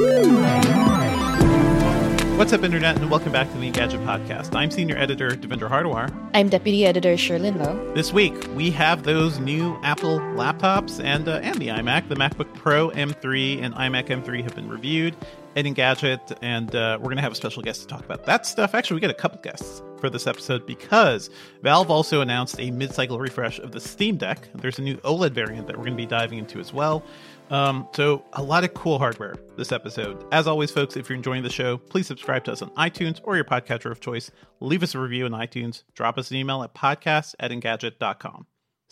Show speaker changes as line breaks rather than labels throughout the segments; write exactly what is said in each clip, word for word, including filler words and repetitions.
What's up, Internet, and welcome back to the Engadget Podcast. I'm Senior Editor Devendra Hardawar.
I'm Deputy Editor Sherlyn Lowe.
This week, we have those new Apple laptops and uh, and the iMac. The MacBook Pro M three and iMac M three have been reviewed at Engadget, and uh, we're going to have a special guest to talk about that stuff. Actually, we got a couple guests for this episode because Valve also announced a mid-cycle refresh of the Steam Deck. There's a new OLED variant that we're going to be diving into as well. Um, so a lot of cool hardware this episode. As always, folks, if you're enjoying the show, please subscribe to us on iTunes or your podcatcher of choice. Leave us a review on iTunes. Drop us an email at podcast at engadget dot com.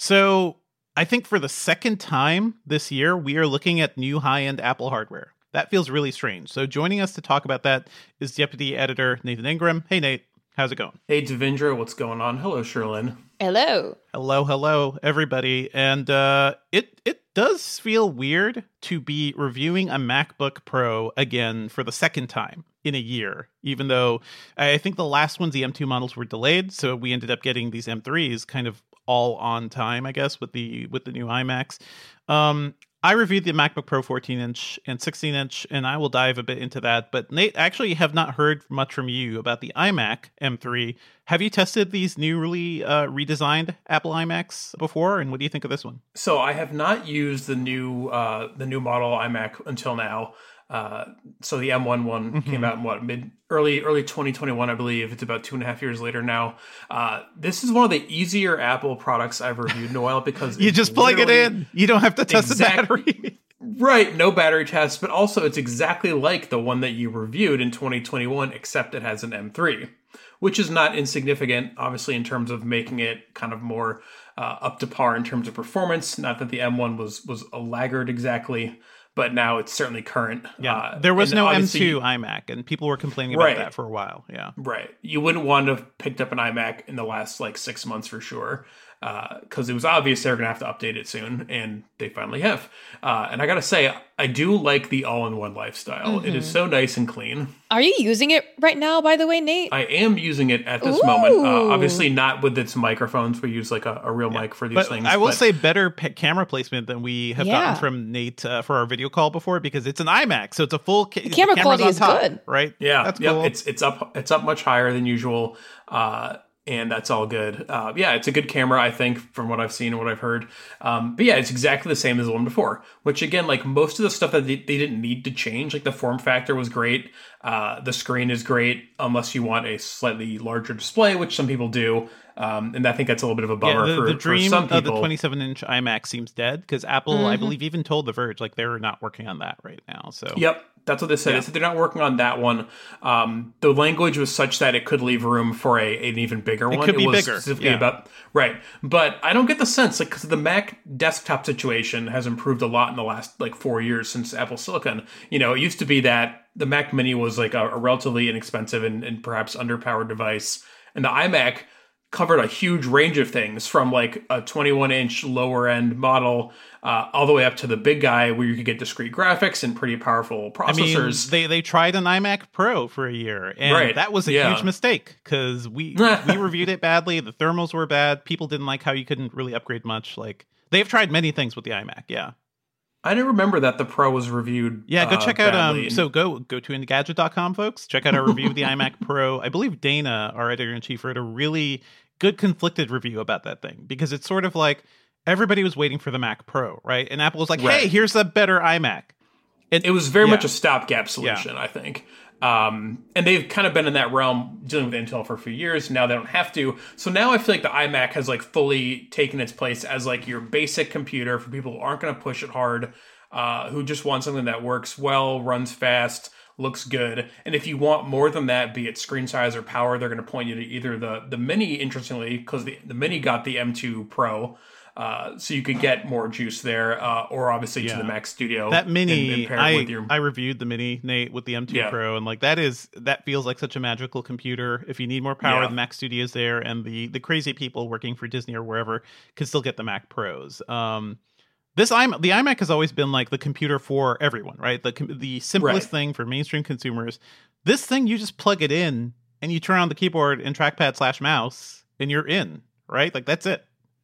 So I think for the second time this year, we are looking at new high-end Apple hardware. That feels really strange. So joining us to talk about that is Deputy Editor Nathan Ingram. Hey, Nate. How's it going?
Hey, Devendra. What's going on? Hello, Sherlyn.
Hello.
Hello, hello, everybody. And uh, it it does feel weird to be reviewing a MacBook Pro again for the second time in a year, even though I think the last ones, the M two models, were delayed. So we ended up getting these M threes kind of all on time, I guess, with the with the new iMacs. Um, I reviewed the MacBook Pro fourteen inch and sixteen inch, and I will dive a bit into that. But Nate, actually have not heard much from you about the iMac M three. Have you tested these newly uh, redesigned Apple iMacs before, and what do you think of this one?
So I have not used the new uh, the new model iMac until now. Uh, so the M one one mm-hmm. came out in what mid early early twenty twenty-one, I believe. It's about two and a half years later now. Uh, this is one of the easier Apple products I've reviewed in a while because
you just plug it in. You don't have to test exact, the battery.
Right, no battery test, but also it's exactly like the one that you reviewed in twenty twenty-one, except it has an M three, which is not insignificant, obviously, in terms of making it kind of more uh, up to par in terms of performance. Not that the M one was was a laggard exactly, but now it's certainly current.
Yeah,
uh,
there was no M two iMac, and people were complaining about
right.
that for a while. Yeah,
right. You wouldn't want to have picked up an iMac in the last like six months for sure, because uh, it was obvious they were going to have to update it soon, and they finally have. Uh, and I got to say, I do like the all-in-one lifestyle. Mm-hmm. It is so nice and clean.
Are you using it right now, by the way, Nate?
I am using it at this
Ooh.
moment. Uh, obviously not with its microphones. We use like a, a real yeah. mic for these
but
things.
I will
but...
say better p- camera placement than we have
yeah.
gotten from Nate uh, for our video call before, because it's an iMac, so it's a full ca-
the camera
the
quality is
top,
good,
right?
Yeah,
that's
yep.
cool.
It's it's up it's up much higher than usual. Uh, And that's all good. Uh, yeah, it's a good camera, I think, from what I've seen and what I've heard. Um, but yeah, it's exactly the same as the one before. Which, again, like most of the stuff that they, they didn't need to change, like the form factor was great. Uh, the screen is great, unless you want a slightly larger display, which some people do. Um, and I think that's a little bit of a bummer
yeah, the,
for,
the dream
for some people.
Of the twenty-seven inch iMac seems dead, because Apple, mm-hmm. I believe, even told The Verge, like, they're not working on that right now. So
Yep. That's what they said.
Yeah.
They said they're not working on that one. Um, the language was such that it could leave room for a an even bigger
it
one.
Could be
it was
bigger.
specifically
yeah.
about right, but I don't get the sense like because the Mac desktop situation has improved a lot in the last like four years since Apple Silicon. You know, it used to be that the Mac Mini was like a, a relatively inexpensive and, and perhaps underpowered device, and the iMac covered a huge range of things from like a twenty-one inch lower end model uh, all the way up to the big guy where you could get discrete graphics and pretty powerful processors.
I mean, they, they tried an iMac Pro for a year, and
right.
that was a
yeah.
huge mistake because we we reviewed it badly. The thermals were bad. People didn't like how you couldn't really upgrade much. Like they've tried many things with the iMac. Yeah.
I didn't remember that the Pro was reviewed.
Yeah, go
uh,
check out.
badly.
Um, so go go to engadget dot com, folks. Check out our review of the iMac Pro. I believe Dana, our editor in chief, wrote a really good conflicted review about that thing because it's sort of like everybody was waiting for the Mac Pro, right? And Apple was like,
right.
"Hey, here's a better iMac."
It, it was very
yeah.
much a stopgap solution, yeah. I think. Um, and they've kind of been in that realm dealing with Intel for a few years. Now they don't have to. So now I feel like the iMac has like fully taken its place as like your basic computer for people who aren't going to push it hard, uh, who just want something that works well, runs fast, looks good. And if you want more than that, be it screen size or power, they're going to point you to either the, the Mini, interestingly, because the, the Mini got the M two Pro. Uh, so you could get more juice there, uh, or obviously yeah. to the Mac Studio.
That Mini,
and, and
I
your...
I reviewed the Mini, Nate, with the M two
yeah.
Pro, and like that is that feels like such a magical computer. If you need more power,
yeah.
the Mac Studio's there, and the the crazy people working for Disney or wherever can still get the Mac Pros. Um, this iMac, the iMac has always been like the computer for everyone, right? The the simplest
right.
thing for mainstream consumers. This thing, you just plug it in and you turn on the keyboard and trackpad slash mouse, and you're in, right? Like that's it.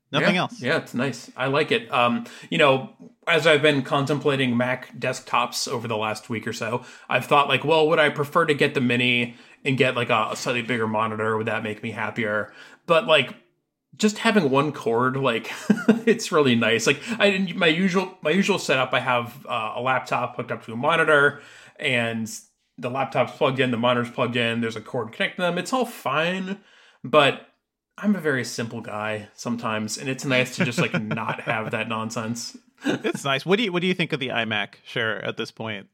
Nothing
yeah,
else.
Yeah, it's nice. I like it. Um, you know, as I've been contemplating Mac desktops over the last week or so, I've thought like, well, would I prefer to get the mini and get like a, a slightly bigger monitor? Would that make me happier? But like, just having one cord, like it's really nice. Like I, my usual, my usual setup, I have uh, a laptop hooked up to a monitor, and the laptop's plugged in, the monitor's plugged in. There's a cord connecting them. It's all fine, but I'm a very simple guy sometimes, and it's nice to just like not have that nonsense.
It's nice. What do you What do you think of the iMac, Cher, at this point?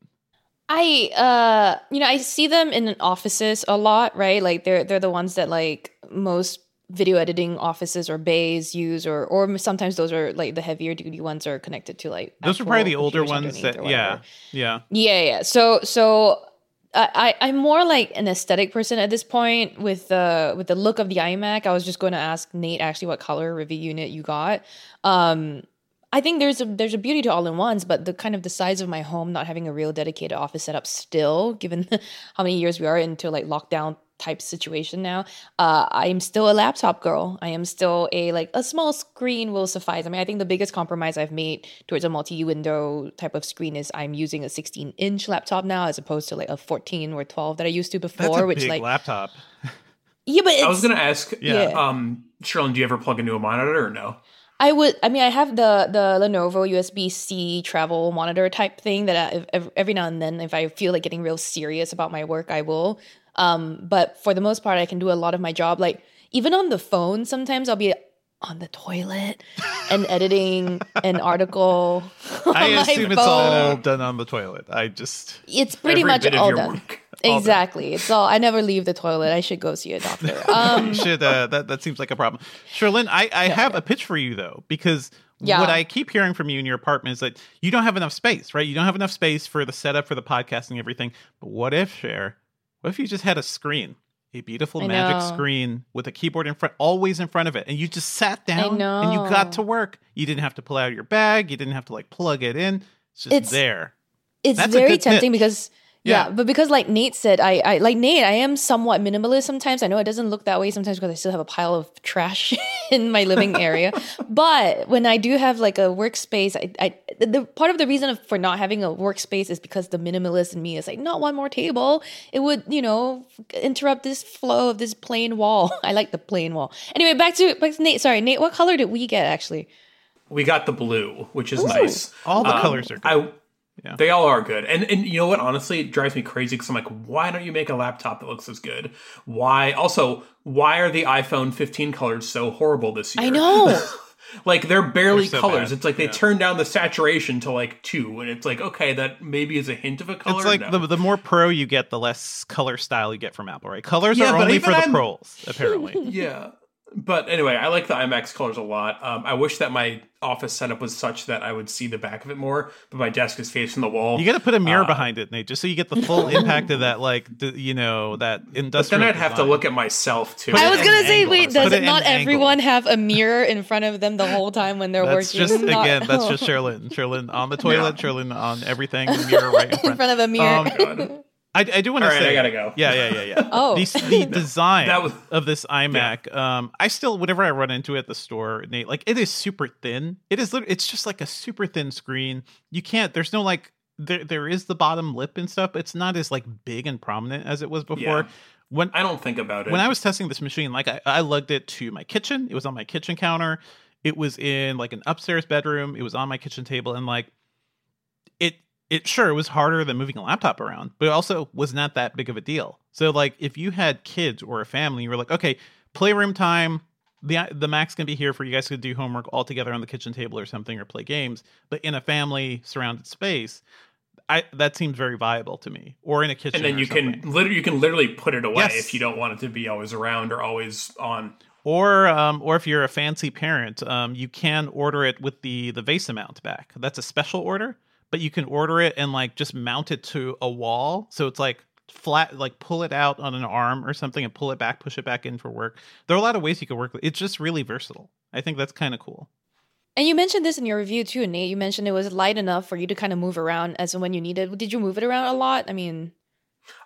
I, uh, you know, I see them in offices a lot, right? Like they're they're the ones that like most video editing offices or bays use, or or sometimes those are like the heavier duty ones are connected to like
those are probably the older ones that yeah yeah
yeah yeah. So so. I, I'm more like an aesthetic person at this point with the with the look of the iMac. I was just going to ask Nate actually what color review unit you got. Um, I think there's a there's a beauty to all-in-ones, but the kind of the size of my home, not having a real dedicated office setup still, given how many years we are into like lockdown type situation now, uh, I'm still a laptop girl. I am still a like a small screen will suffice. I mean, I think the biggest compromise I've made towards a multi-window type of screen is I'm using a sixteen inch laptop now as opposed to like a fourteen or twelve that I used to before.
That's a
which
big
like
laptop.
Yeah, but it's,
I was gonna ask,
yeah.
um, Sherlyn, do you ever plug into a monitor or no?
I would. I mean, I have the the Lenovo U S B-C travel monitor type thing that I, every now and then, if I feel like getting real serious about my work, I will. Um, but for the most part, I can do a lot of my job. Like even on the phone, sometimes I'll be on the toilet and editing an article.
I
on
assume
my
it's all
phone.
done on the toilet. I just
It's pretty
Every
much
bit of
all
your
done.
work.
Exactly. It's all. I never leave the toilet. I should go see a doctor. Um,
you should. Uh, that that seems like a problem. Sherlyn, I I
Yeah,
have
yeah.
a pitch for you though, because
Yeah.
what I keep hearing from you in your apartment is that you don't have enough space, right? You don't have enough space for the setup for the podcasting and everything. But what if, Cher? What if you just had a screen? A beautiful
I
magic
know.
screen with a keyboard in front, always in front of it, and you just sat down and you got
know.
to work. You didn't have to pull out your bag. You didn't have to like plug it in. It's just
It's-
there.
It's
That's a
very
good
tempting
pitch.
because yeah.
Yeah.
but because like Nate said, I, I like Nate, I am somewhat minimalist sometimes. I know it doesn't look that way sometimes because I still have a pile of trash in my living area. But when I do have like a workspace, I, I the part of the reason for not having a workspace is because the minimalist in me is like, not one more table. It would, you know, interrupt this flow of this plain wall. I like the plain wall. Anyway, back to back to Nate. Sorry, Nate, what color did we get actually?
We got the blue, which is nice.
All the
Um,
colors are good.
I,
Yeah.
They all are good. And and you know what? Honestly, it drives me crazy because I'm like, why don't you make a laptop that looks as good? Why? Also, why are the iPhone fifteen colors so horrible this year?
I know.
Like, they're barely
They're so
colors.
bad.
It's like they
Yeah.
turn down the saturation to like two. And it's like, okay, that maybe is a hint of a color.
It's like
No.
the the more pro you get, the less color style you get from Apple, right? Colors
Yeah,
are
but
only
even
for the
I'm-
pros, apparently.
Yeah. But anyway, I like the IMAX colors a lot. Um, I wish that my office setup was such that I would see the back of it more, but my desk is facing the wall.
You got to put a mirror
Uh,
behind it, Nate, just so you get the full impact of that, like, the, you know, that
But
industrial.
then I'd have to
design.
look at myself too.
Put
I
it
was
at
gonna
an
say,
angle or
wait,
something.
does
Put
it
it
not
at an
everyone
angle.
have a mirror in front of them the whole time when they're
That's
working?
just
Not-
again, that's just Sherlyn. Sherlyn on the toilet, Sherlyn on everything, mirror right in
in
front.
front of a mirror.
Um,
God.
I, I do want to
All right,
say,
I gotta go.
Yeah, yeah, yeah, yeah.
Oh.
the, the design
That was-
of this iMac, um, I still, whenever I run into it at the store, Nate, like it is super thin. It is, lit- it's just like a super thin screen. You can't. There's no like, there, there is the bottom lip and stuff. It's not as like big and prominent as it was before.
Yeah.
When
I don't think about it.
when I was testing this machine, like I, I lugged it to my kitchen. It was on my kitchen counter. It was in like an upstairs bedroom. It was on my kitchen table, and like it. It sure it was harder than moving a laptop around, but it also was not that big of a deal. So like if you had kids or a family, you were like, okay, playroom time. The the Mac's gonna be here for you guys to do homework all together on the kitchen table or something, or play games. But in a family surrounded space, I that seems very viable to me. Or in a kitchen,
and then
or
you
something.
can literally you can literally put it away
Yes.
if you don't want it to be always around or always on.
Or um, or if you're a fancy parent, um, you can order it with the the VESA mount back. That's a special order, but you can order it and like just mount it to a wall, so it's like flat, like pull it out on an arm or something and pull it back, push it back in for work. There are a lot of ways you could work with it. It's just really versatile. I think that's kind of cool.
And you mentioned this in your review too, Nate. You mentioned it was light enough for you to kind of move around as and when you needed. Did you move it around a lot? I mean,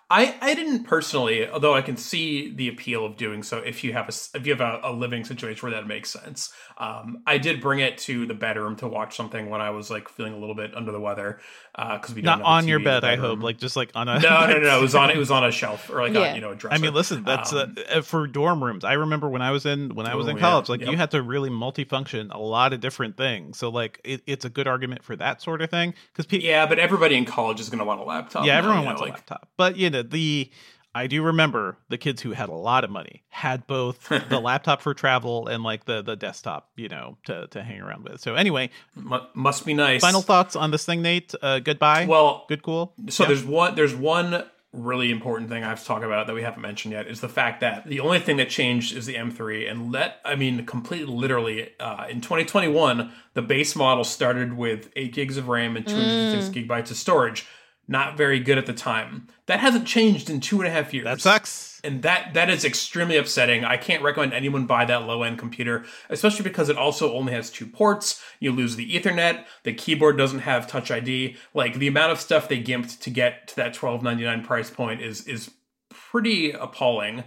I, I didn't personally, although I can see the appeal of doing so if you have a if you have a, a living situation where that makes sense. Um, I did bring it to the bedroom to watch something when I was like feeling a little bit under the weather because uh, we don't
not on your bed. I hope, like just like on a
no no no. It was on it was on a shelf or like yeah. on, you know a dresser.
I mean, listen, that's um, uh, for dorm rooms. I remember when I was in when I was in college, yeah, like yep. you had to really multifunction a lot of different things. So like it, it's a good argument for that sort of thing because people.
Yeah, but everybody in college is going to want a laptop.
Yeah,
now,
everyone
you know,
wants
like,
a laptop, but you know the. I do remember the kids who had a lot of money had both the laptop for travel and like the, the desktop, you know, to, to hang around with. So anyway,
M- must be nice.
Final thoughts on this thing, Nate? Uh, goodbye.
Well,
good, cool.
So
yeah.
there's one, there's one really important thing I have to talk about that we haven't mentioned yet is the fact that the only thing that changed is the M three, and let I mean completely literally uh, in twenty twenty-one the base model started with eight gigs of RAM and two hundred fifty-six mm. gigabytes of storage. Not very good at the time. That hasn't changed in two and a half years.
That sucks.
And that that is extremely upsetting. I can't recommend anyone buy that low-end computer, especially because it also only has two ports. You lose the Ethernet. The keyboard doesn't have Touch I D. Like, the amount of stuff they gimped to get to that twelve ninety-nine price point is is pretty appalling.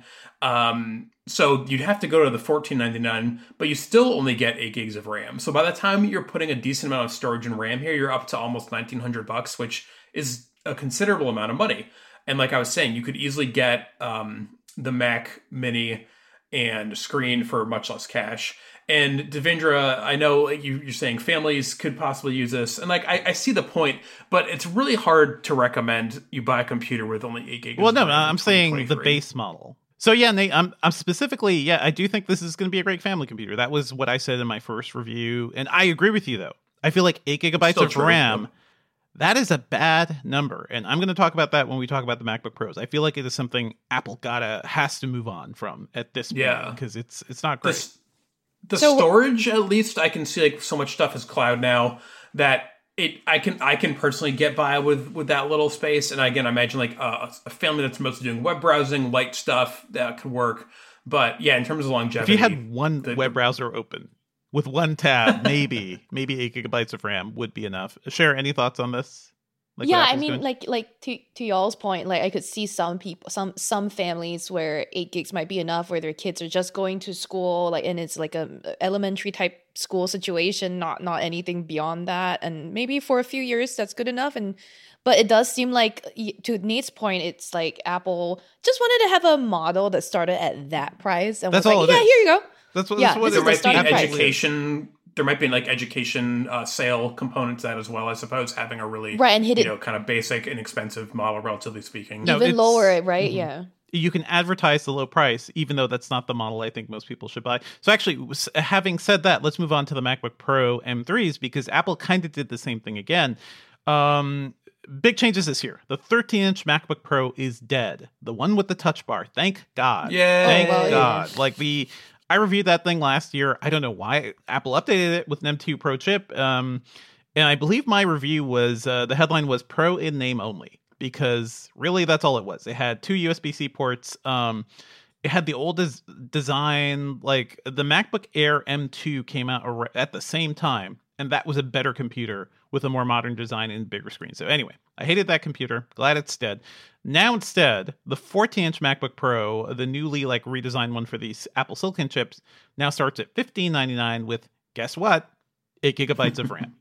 Um, so you'd have to go to the fourteen ninety-nine, but you still only get eight gigs of RAM. So by the time you're putting a decent amount of storage and RAM here, you're up to almost nineteen hundred bucks, which is a considerable amount of money. And like I was saying, you could easily get um, the Mac Mini and screen for much less cash. And Devendra, I know you, you're saying families could possibly use this. And like, I, I see the point, but it's really hard to recommend you buy a computer with only eight gigs.
Well, no, I'm saying the base model. So yeah, Nate, I'm, I'm specifically, yeah, I do think this is going to be a great family computer. That was what I said in my first review. And I agree with you, though. I feel like eight gigabytes Still of true, RAM... Yep. That is a bad number, and I'm going to talk about that when we talk about the MacBook Pros. I feel like it is something Apple gotta has to move on from at this point
yeah.
because it's it's not great.
The, the so, storage, at least, I can see like so much stuff is cloud now that it I can I can personally get by with with that little space. And again, I imagine like a, a family that's mostly doing web browsing, light stuff that could work. But yeah, in terms of longevity,
if you had one the, web browser open. With one tab, maybe, maybe eight gigabytes of RAM would be enough. Share any thoughts on this?
Like yeah, I mean, doing? like like to to y'all's point, like I could see some people, some some families where eight gigs might be enough, where their kids are just going to school, like, and it's like a elementary type school situation, not not anything beyond that, and maybe for a few years that's good enough. And but it does seem like, to Nate's point, it's like Apple just wanted to have a model that started at that price, and
that's
was
all
like,
it
yeah,
is.
here you go.
That's what,
yeah,
that's what
there might be an
price.
education. There might be like education uh, sale component to that as well. I suppose having a really
right and hit
you
it,
know kind of basic, inexpensive model, relatively speaking.
No,
even lower it, right? Mm-hmm. Yeah.
You can advertise the low price, even though that's not the model I think most people should buy. So actually, having said that, let's move on to the MacBook Pro M threes because Apple kind of did the same thing again. Um, big changes this year. The thirteen inch MacBook Pro is dead. The one with the touch bar. Thank God.
Yeah.
Thank
oh, well,
God.
Yeah.
Like the... I reviewed that thing last year. I don't know why Apple updated it with an M two Pro chip. Um, and I believe my review was, uh, the headline was Pro in name only, because really that's all it was. It had two U S B C ports. Um, it had the old des- design, like the MacBook Air M two came out ar- at the same time. And that was a better computer with a more modern design and bigger screen. So anyway, I hated that computer. Glad it's dead. Now instead, the fourteen inch MacBook Pro, the newly like redesigned one for these Apple Silicon chips, now starts at fifteen ninety-nine with, guess what? eight gigabytes of RAM.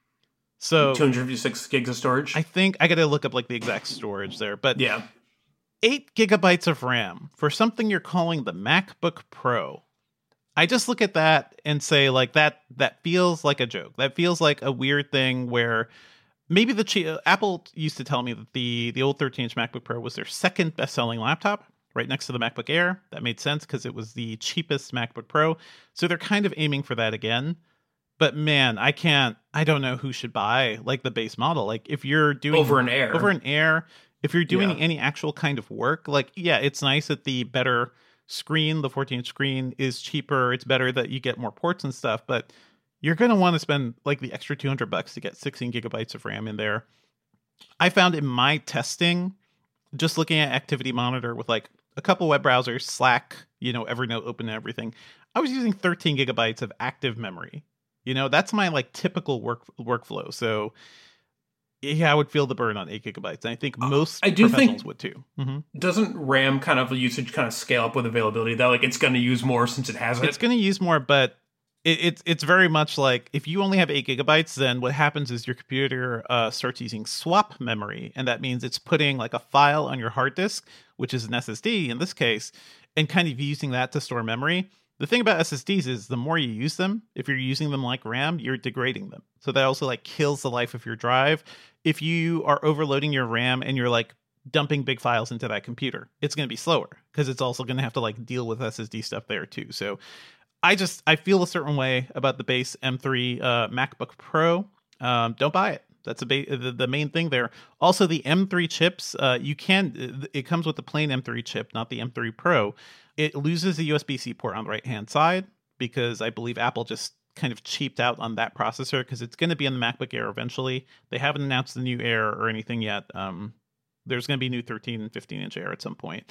So
two hundred fifty-six gigs of storage.
I think I got to look up like the exact storage there, but
yeah,
eight gigabytes of RAM for something you're calling the MacBook Pro. I just look at that and say like that that feels like a joke. That feels like a weird thing where maybe the che- Apple used to tell me that the the old thirteen inch MacBook Pro was their second best-selling laptop, right next to the MacBook Air. That made sense because it was the cheapest MacBook Pro. So they're kind of aiming for that again. But man, I can't, I don't know who should buy like the base model. Like if you're doing
over an Air,
over an Air, if you're doing
yeah.
any actual kind of work, like, yeah, it's nice that the better screen, the fourteen inch screen is cheaper. It's better that you get more ports and stuff, but you're going to want to spend like the extra two hundred bucks to get sixteen gigabytes of RAM in there. I found in my testing, just looking at Activity Monitor with like a couple web browsers, Slack, you know, Evernote open and everything, I was using thirteen gigabytes of active memory. You know, that's my like typical work workflow. So yeah, I would feel the burn on eight gigabytes. And I think most
I do
professionals
think,
would too. Mm-hmm.
Doesn't RAM kind of usage kind of scale up with availability? That like it's going to use more since it has it.
It's going to use more, but it, it's it's very much like if you only have eight gigabytes, then what happens is your computer uh, starts using swap memory, and that means it's putting like a file on your hard disk, which is an S S D in this case, and kind of using that to store memory. The thing about S S Ds is the more you use them, if you're using them like RAM, you're degrading them. So that also like kills the life of your drive. If you are overloading your RAM and you're like dumping big files into that computer, it's going to be slower because it's also going to have to like deal with S S D stuff there too. So I just, I feel a certain way about the base M three uh, MacBook Pro. Um, don't buy it. That's a ba- the, the main thing there. Also, the M three chips, uh, you can, it comes with the plain M three chip, not the M three Pro. It loses the U S B C port on the right-hand side because I believe Apple just kind of cheaped out on that processor because it's going to be on the MacBook Air eventually. They haven't announced the new Air or anything yet. Um, there's going to be new thirteen and fifteen inch Air at some point.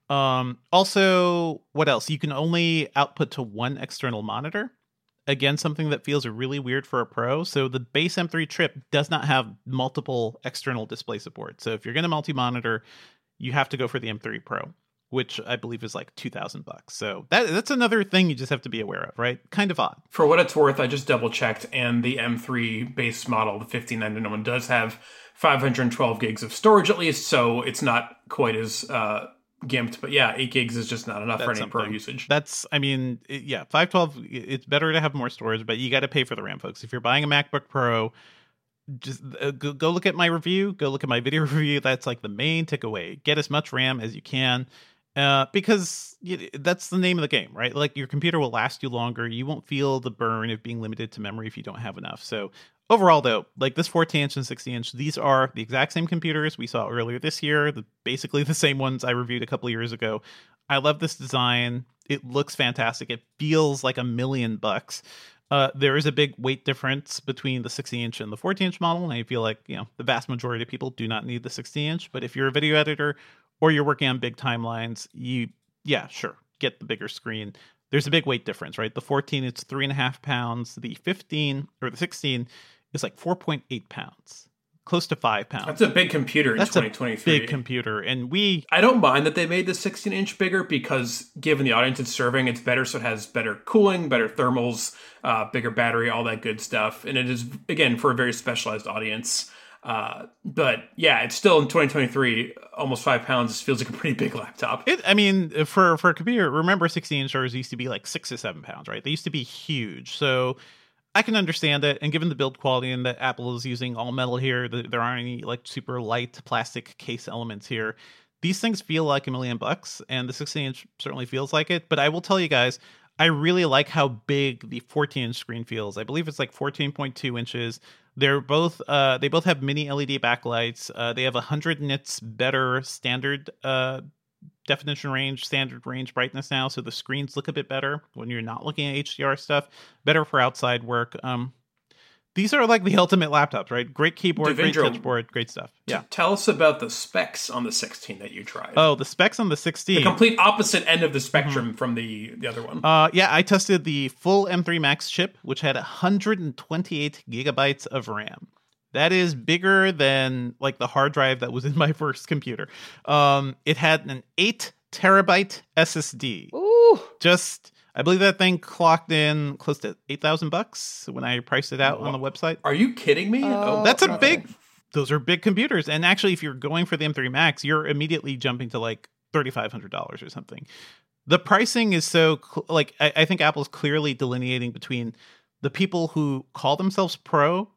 Um, also, what else? You can only output to one external monitor. Again, something that feels really weird for a Pro. So the base M three chip does not have multiple external display support. So if you're going to multi-monitor, you have to go for the M three Pro, which I believe is like two thousand bucks. So that that's another thing you just have to be aware of, right? Kind of odd.
For what it's worth, I just double checked, and the M three base model, the fifteen ninety-nine one, does have five hundred twelve gigs of storage at least, so it's not quite as uh, gimped. But yeah, eight gigs is just not enough that's for any Pro usage.
That's, I mean, it, yeah, five twelve, it's better to have more storage, but you got to pay for the RAM, folks. If you're buying a MacBook Pro, just uh, go, go look at my review, go look at my video review. That's like the main takeaway. Get as much RAM as you can. Uh, because that's the name of the game, right? Like your computer will last you longer. You won't feel the burn of being limited to memory if you don't have enough. So overall, though, like this fourteen inch and sixteen inch, these are the exact same computers we saw earlier this year. The, basically the same ones I reviewed a couple of years ago. I love this design. It looks fantastic. It feels like a million bucks. Uh, there is a big weight difference between the sixteen inch and the fourteen inch model. And I feel like, you know, the vast majority of people do not need the sixteen inch. But if you're a video editor or you're working on big timelines, you, yeah, sure, get the bigger screen. There's a big weight difference, right? The fourteen, it's three and a half pounds. The fifteen or the sixteen is like four point eight pounds, close to five pounds.
That's a big computer in
That's
twenty twenty-three.
A big computer. And we...
I don't mind that they made the sixteen inch bigger because given the audience it's serving, it's better. So it has better cooling, better thermals, uh, bigger battery, all that good stuff. And it is, again, for a very specialized audience. Uh, but yeah, it's still in twenty twenty-three, almost five pounds. Feels like a pretty big laptop.
It, I mean, for, for a computer, remember sixteen inchers used to be like six to seven pounds, right? They used to be huge. So I can understand it. And given the build quality and that Apple is using all metal here, the, there aren't any like super light plastic case elements here. These things feel like a million bucks, and the sixteen inch certainly feels like it. But I will tell you guys, I really like how big the fourteen inch screen feels. I believe it's like fourteen point two inches. They're both, uh, they both have mini L E D backlights. Uh, they have one hundred nits better standard uh, definition range, standard range brightness now. So the screens look a bit better when you're not looking at H D R stuff. Better for outside work. Um, These are like the ultimate laptops, right? Great keyboard, Devindra, great touchboard, great stuff. Yeah.
T- tell us about the specs on the sixteen that you tried.
Oh, the specs on the sixteen.
The complete opposite end of the spectrum mm-hmm. from the, the other one.
Uh, yeah, I tested the full M three Max chip, which had one hundred twenty-eight gigabytes of RAM. That is bigger than like the hard drive that was in my first computer. Um, it had an eight terabyte S S D.
Ooh.
Just... I believe that thing clocked in close to eight thousand bucks when I priced it out oh, on the website.
Are you kidding me?
Oh,
That's a big, those are big computers. And actually, if you're going for the M three Max, you're immediately jumping to like thirty-five hundred dollars or something. The pricing is so, like, I, I think Apple's clearly delineating between the people who call themselves pro,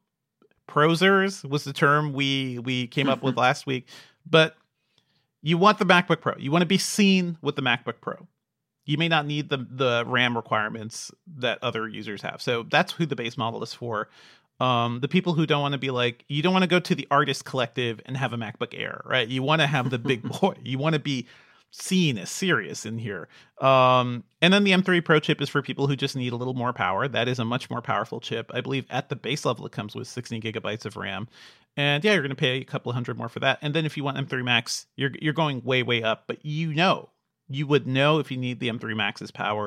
prosers was the term we, we came up with last week. But you want the MacBook Pro. You want to be seen with the MacBook Pro. You may not need the the RAM requirements that other users have. So that's who the base model is for. Um, the people who don't want to be like, you don't want to go to the artist collective and have a MacBook Air, right? You want to have the big boy. You want to be seen as serious in here. Um, and then the M three Pro chip is for people who just need a little more power. That is a much more powerful chip. I believe at the base level, it comes with sixteen gigabytes of RAM. And yeah, you're going to pay a couple of hundred more for that. And then if you want M three Max, you're you're going way, way up. But you know, you would know if you need the M three Max's power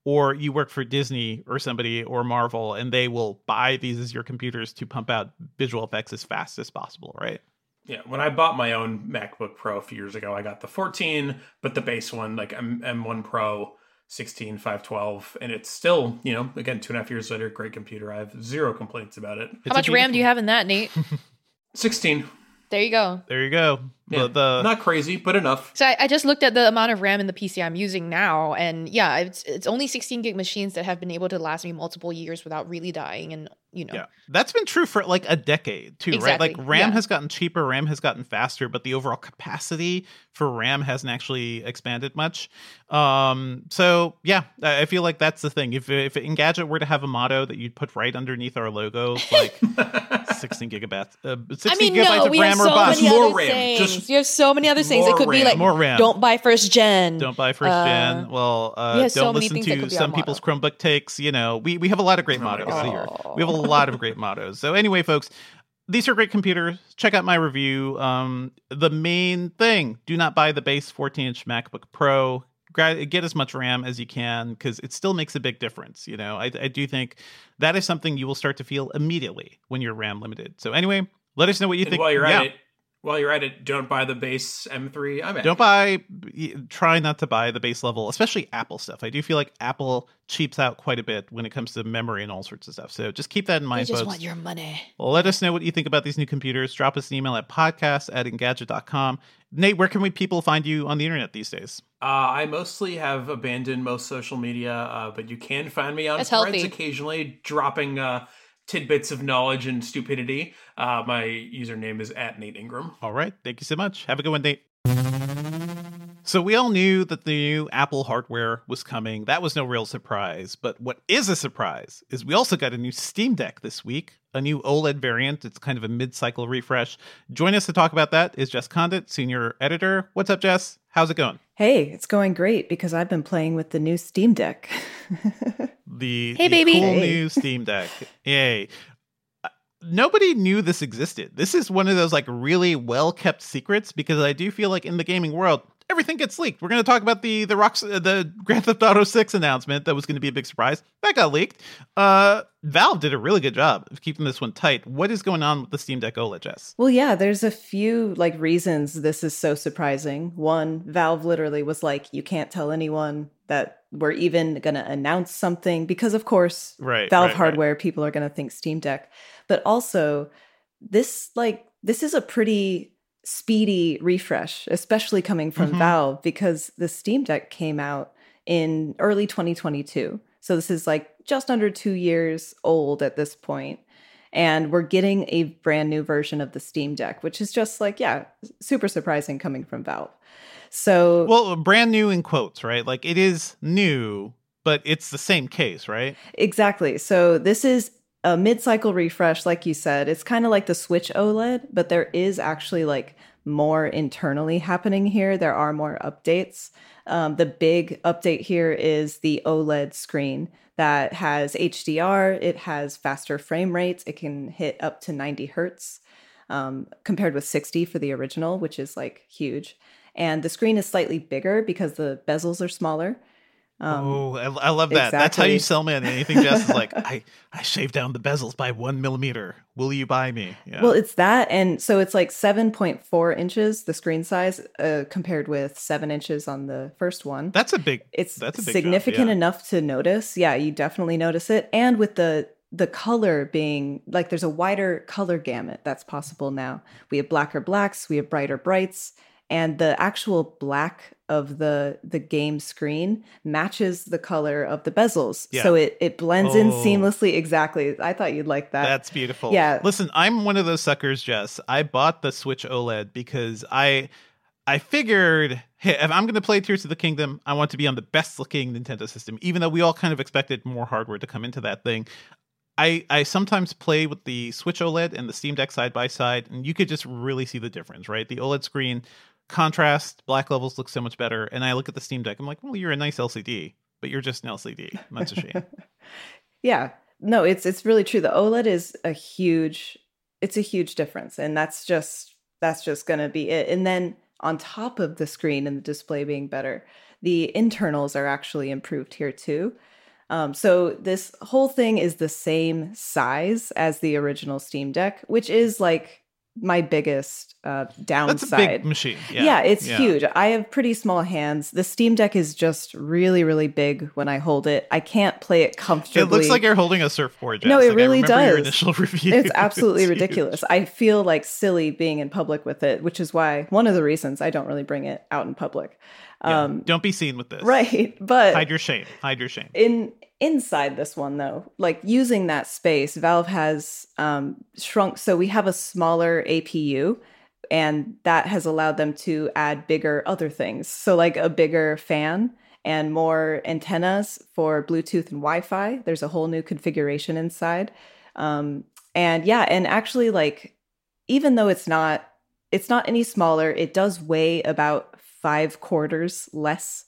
or you work for Disney or somebody or Marvel, and they will buy these as your computers to pump out visual effects as fast as possible, right?
Yeah, when I bought my own MacBook Pro a few years ago, I got the fourteen, but the base one, like M- M1 Pro, sixteen, five twelve, and it's still, you know, again, two and a half years later, great computer. I have zero complaints about it.
How
It's
much
a
RAM do you
beautiful-
have in that, Nate?
sixteen.
There you go.
There you go.
Yeah,
The, the
not crazy, but enough.
So I, I just looked at the amount of RAM in the P C I'm using now, and yeah, it's it's only sixteen gig machines that have been able to last me multiple years without really dying, and you know.
Yeah, that's been true for like a decade too,
Exactly,
right? Like RAM
yeah.
has gotten cheaper, RAM has gotten faster, but the overall capacity for RAM hasn't actually expanded much. Um, so yeah, I I feel like that's the thing. If if Engadget were to have a motto that you'd put right underneath our logo, like sixteen gigabytes, uh, sixteen
I mean,
gigabytes
no,
of
we
RAM
have
or
so
bust.
many
More
other
RAM,
things.
just
You have so many other things. It
more
could be
RAM.
like,
More RAM.
don't buy first gen.
Don't buy first
Uh,
gen. Well, uh,
we have
don't
so many
listen
things that
to
could be
some
our
people's
motto.
Chromebook takes. You know, we we have a lot of great
Oh my
mottos
God.
here. We have a lot of great mottos. So anyway, folks, these are great computers. Check out my review. Um, the main thing: do not buy the base fourteen inch MacBook Pro. Gra- Get as much RAM as you can because it still makes a big difference. You know, I, I do think that is something you will start to feel immediately when you're RAM limited. So anyway, let us know what you
And
think.
while you're
Yeah.
at it, while you're at it, don't buy the base M three iMac.
Don't buy, try not to buy the base level, especially Apple stuff. I do feel like Apple cheaps out quite a bit when it comes to memory and all sorts of stuff. So just keep that in
They
mind,
just
folks.
want your money.
Let us know what you think about these new computers. Drop us an email at podcast at engadget dot com. Nate, where can we people find you on the internet these days?
Uh, I mostly have abandoned most social media, uh, but you can find me on
That's
threads
healthy.
occasionally, dropping uh, tidbits of knowledge and stupidity. Uh, my username is at Nate Ingram.
All right. Thank you so much. Have a good one, Nate. So we all knew that the new Apple hardware was coming. That was no real surprise. But what is a surprise is we also got a new Steam Deck this week, a new OLED variant. It's kind of a mid-cycle refresh. Join us to talk about that is Jess Condit, senior editor. What's up, Jess? How's it going?
Hey, it's going great because I've been playing with the new Steam Deck.
The,
Hey,
the
baby.
cool
Hey.
new Steam Deck. Yay. Uh, Nobody knew this existed. This is one of those like really well-kept secrets because I do feel like in the gaming world, everything gets leaked. We're going to talk about the the rocks the Grand Theft Auto six announcement that was going to be a big surprise. That got leaked. Uh, Valve did a really good job of keeping this one tight. What is going on with the Steam Deck OLED, Jess?
Well, yeah, there's a few like reasons this is so surprising. One, Valve literally was like, you can't tell anyone that we're even going to announce something because, of course,
Right,
Valve
right, right.
hardware, people are going to think Steam Deck. But also, this like this is a pretty speedy refresh, especially coming from
Mhm.
Valve, because the Steam Deck came out in early twenty twenty-two. So this is like just under two years old at this point. And we're getting a brand new version of the Steam Deck, which is just like, yeah, super surprising coming from Valve. So
Well, brand new in quotes, right? Like it is new, but it's the same case, right?
exactly. So this is a mid-cycle refresh, like you said. It's kind of like the Switch OLED, but there is actually like more internally happening here. There are more updates. Um, the big update here is the OLED screen that has H D R. It has faster frame rates. It can hit up to ninety hertz um, compared with sixty for the original, which is like huge. And the screen is slightly bigger because the bezels are smaller. Um,
oh, I, I love that. That's how
exactly.
you sell me on anything, Jess. Is like, I, I shaved down the bezels by one millimeter. Will you buy me? Yeah.
Well, it's that. And so it's like seven point four inches, the screen size, uh, compared with seven inches on the first one.
that's a big.
It's
that's a big
significant
jump, yeah.
enough to notice. Yeah, you definitely notice it. And with the the color being like there's a wider color gamut that's possible now. We have blacker blacks, we have brighter brights, and the actual black of the the game screen matches the color of the bezels.
Yeah.
So it it blends in
Oh.
seamlessly. Exactly. I thought you'd like that.
That's beautiful.
Yeah.
Listen, I'm one of those suckers, Jess. I bought the Switch OLED because I I figured, hey, if I'm going to play Tears of the Kingdom, I want to be on the best looking Nintendo system, even though we all kind of expected more hardware to come into that thing. I, I sometimes play with the Switch OLED and the Steam Deck side by side, and you could just really see the difference, right? The OLED screen, contrast, black levels look so much better. And I look at the Steam Deck, I'm like, well, you're a nice L C D, but you're just an L C D. And that's a shame.
Yeah. No, it's it's really true. The OLED is a huge it's a huge difference, and that's just that's just going to be it. And then on top of the screen and the display being better, the internals are actually improved here too. Um, so this whole thing is the same size as the original Steam Deck, which is like my biggest uh, downside.
That's a big machine. Yeah,
yeah it's
yeah.
huge. I have pretty small hands. The Steam Deck is just really, really big when I hold it. I can't play it comfortably.
It looks like you're holding a surfboard, Jess.
No, it
like,
really
I
does.
Your initial review.
It's absolutely
it's
ridiculous.
Huge.
I feel like silly being in public with it, which is why one of the reasons I don't really bring it out in public.
Yeah,
Um,
don't be seen with this.
Right, but
hide your shame. Hide your shame.
In inside this one though, like using that space, Valve has um, shrunk. So we have a smaller A P U, and that has allowed them to add bigger other things. So like a bigger fan and more antennas for Bluetooth and Wi-Fi. There's a whole new configuration inside, um, and yeah, and actually like even though it's not it's not any smaller, it does weigh about five quarters less.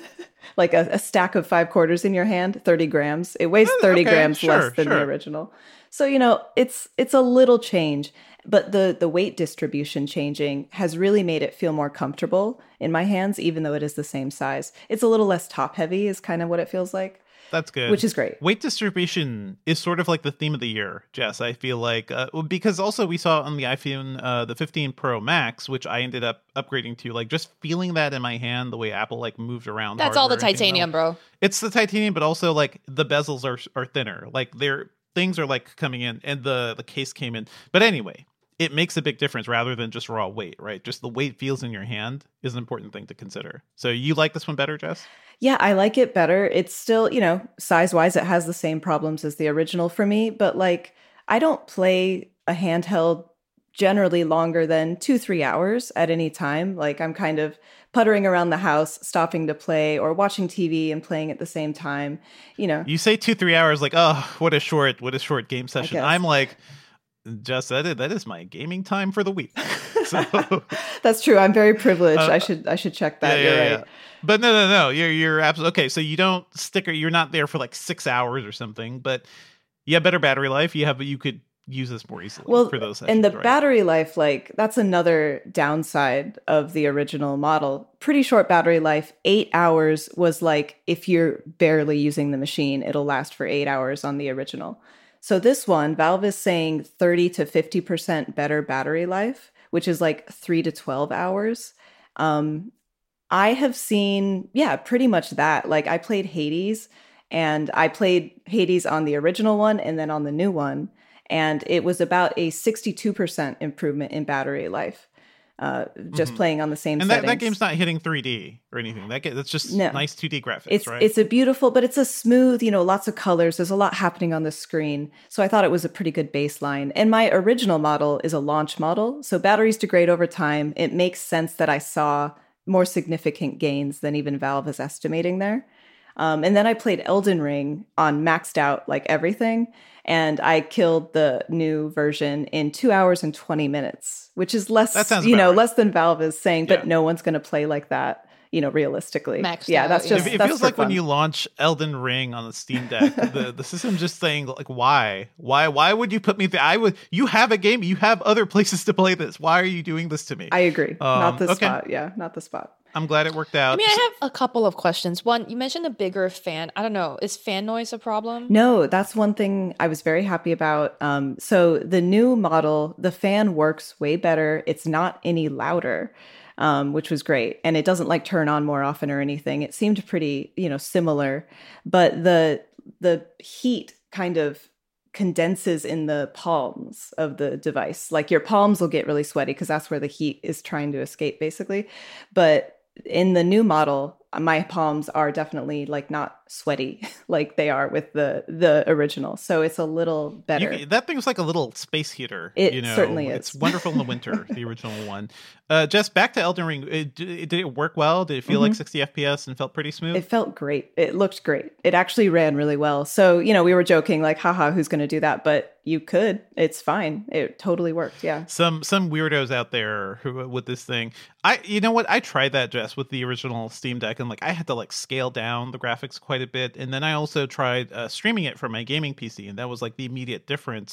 Like a, a stack of five quarters in your hand, thirty grams. It weighs thirty
okay,
grams
sure,
less than
sure.
the original. So, you know, it's it's a little change, but the the weight distribution changing has really made it feel more comfortable in my hands, even though it is the same size. It's a little less top heavy is kind of what it feels like.
That's good.
Which is great.
Weight distribution is sort of like the theme of the year, Jess. I feel like uh, because also we saw on the iPhone, uh, the fifteen Pro Max, which I ended up upgrading to, like just feeling that in my hand, the way Apple like moved around.
That's all the
hardware and things
titanium,
like-
bro.
It's the titanium, but also like the bezels are are thinner. Like they're things are like coming in, and the the case came in. But anyway, it makes a big difference rather than just raw weight, right? Just the weight feels in your hand is an important thing to consider. So you like this one better, Jess?
Yeah, I like it better. It's still, you know, size-wise, it has the same problems as the original for me, but like I don't play a handheld generally longer than two, three hours at any time. Like I'm kind of puttering around the house, stopping to play, or watching T V and playing at the same time. You know,
You say two, three hours, like, oh, what a short, what a short game session.
guess.
I'm like, Jess, that is, that is my gaming time for the week. So
that's true. I'm very privileged.
Uh,
I should I should check that.
yeah,
You're
yeah,
right.
yeah. But no, no, no. You're you're absolutely okay. So you don't stick, or you're not there for like six hours or something. But you have better battery life. You have, you could use this more easily.
Well,
for those
and the
sessions, right?
battery life, like that's another downside of the original model. Pretty short battery life. Eight hours was like if you're barely using the machine, it'll last for eight hours on the original. So this one, Valve is saying thirty to fifty percent better battery life, which is like three to twelve hours. Um, I have seen, yeah, pretty much that. Like I played Hades, and I played Hades on the original one and then on the new one. And it was about a sixty-two percent improvement in battery life, uh, just
Mhm.
playing on the same
And that,
settings.
that game's not hitting three D or anything. That game, that's just
No.
nice two D graphics,
It's
right?
it's a beautiful, but it's a smooth, you know, lots of colors. There's a lot happening on the screen. So I thought it was a pretty good baseline. And my original model is a launch model. So batteries degrade over time. It makes sense that I saw more significant gains than even Valve is estimating there. Um, and then I played Elden Ring on maxed out like everything. And I killed the new version in two hours and twenty minutes, which is less,
That sounds
you know,
about right.
less than Valve is saying, but
Yeah.
no one's going to play like that, you know, realistically.
Maxed
yeah,
out,
that's
yeah.
just,
It, it
that's
feels
for
like when
fun.
you launch Elden Ring on the Steam Deck, the the system just saying like, why, why, why would you put me there? I would. You have a game. You have other places to play this. Why are you doing this to me?
I agree. not
Um,
the
okay.
spot. Yeah, not the spot.
I'm glad it worked out.
I mean, I have a couple of questions. One, you mentioned a bigger fan. I don't know. Is fan noise a problem?
No, that's one thing I was very happy about. Um, so the new model, the fan works way better. It's not any louder, um, which was great. And it doesn't like turn on more often or anything. It seemed pretty, you know, similar. But the the heat kind of condenses in the palms of the device. Like your palms will get really sweaty because that's where the heat is trying to escape, basically. But in the new model, my palms are definitely like not sweaty like they are with the the original. So it's a little better.
You, that thing's like a little space heater.
It
you know?
certainly is.
It's wonderful in the winter, the original one. Uh, Jess, back to Elden Ring. It, did, did it work well? Did it feel like
Mhm.
sixty F P S and felt pretty smooth?
It felt great. It looked great. It actually ran really well. So, you know, we were joking like, haha, who's going to do that? But you could. It's fine. It totally worked. Yeah.
some some weirdos out there who with this thing. I you know what? I tried that, Jess, with the original Steam Deck, and like I had to like scale down the graphics quite a bit. And then I also tried uh, streaming it from my gaming P C, and that was like the immediate difference.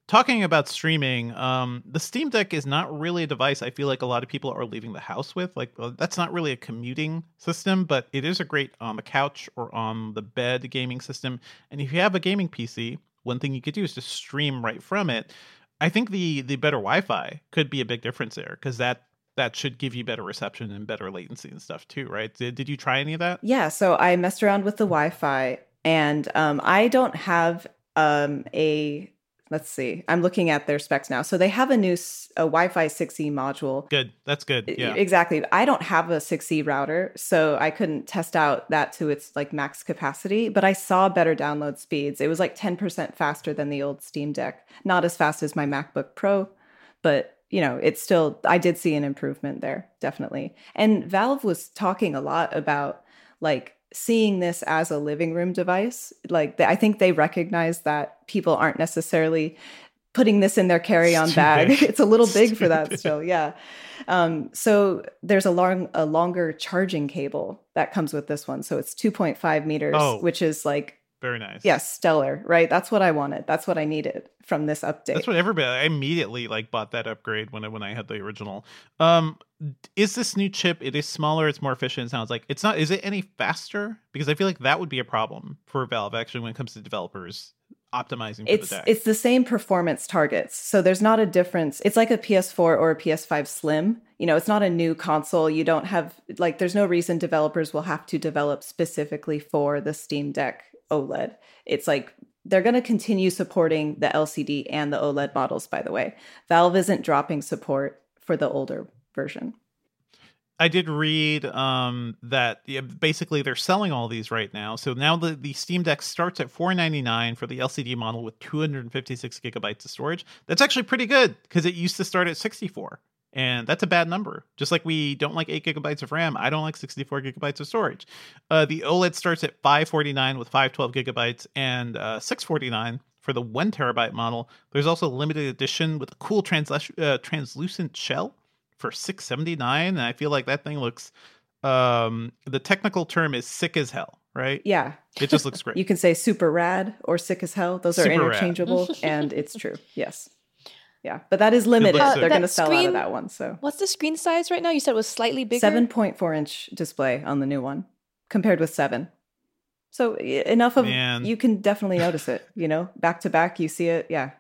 Talking about streaming, um, the Steam Deck is not really a device I feel like a lot of people are leaving the house with. Like, well, that's not really a commuting system, but it is a great on the couch or on the bed gaming system. And if you have a gaming P C, one thing you could do is just stream right from it. I think the the better Wi-Fi could be a big difference there, because that that should give you better reception and better latency and stuff too, right? Did, did you try any of that?
Yeah, so I messed around with the Wi-Fi, and um, I don't have um, a... Let's see. I'm looking at their specs now. So they have a new s- a Wi-Fi six E module.
Good. That's good. Yeah.
Exactly. I don't have a six E router, so I couldn't test out that to its like max capacity, but I saw better download speeds. It was like ten percent faster than the old Steam Deck. Not as fast as my MacBook Pro, but you know, it's still, I did see an improvement there, definitely. And Valve was talking a lot about like seeing this as a living room device. Like, I think they recognize that people aren't necessarily putting this in their carry-on bag.
Big.
It's a little big
It's
for that
big.
still, yeah. Um, so there's a long, a longer charging cable that comes with this one. So it's two point five meters,
Oh.
which is like,
Very nice.
yes, stellar, right? That's what I wanted. That's what I needed from this update.
That's what everybody. I immediately like bought that upgrade when I when I had the original. Um, is this new chip? It is smaller. It's more efficient. It sounds like it's not. Is it any faster? Because I feel like that would be a problem for Valve actually when it comes to developers optimizing for
it's
the deck.
it's the same performance targets, so there's not a difference. It's like a P S four or a P S five Slim. You know, it's not a new console. You don't have like there's no reason developers will have to develop specifically for the Steam Deck OLED. It's like they're going to continue supporting the L C D and the OLED models, by the way. Valve isn't dropping support for the older version.
I did read um, that yeah, basically they're selling all these right now. So now the, the Steam Deck starts at four hundred ninety-nine dollars for the L C D model with two hundred fifty-six gigabytes of storage. That's actually pretty good because it used to start at sixty-four. And that's a bad number. Just like we don't like eight gigabytes of RAM, I don't like sixty-four gigabytes of storage. Uh, the OLED starts at five hundred forty-nine dollars with five hundred twelve gigabytes and uh, six hundred forty-nine dollars for the one terabyte model. There's also a limited edition with a cool translu- uh, translucent shell for six hundred seventy-nine dollars. And I feel like that thing looks, um, the technical term is sick as hell, right?
Yeah.
It just looks great.
You can say super rad or sick as hell. Those are
Super rad.
interchangeable, and it's true. Yes. Yeah, but that is limited.
Uh,
They're
that
going to sell out
screen-
of that one. So
What's the screen size right now? You said it was slightly bigger.
seven point four inch display on the new one compared with seven. So e- enough of
Man.
you can definitely notice it. You know, back to back, you see it. Yeah.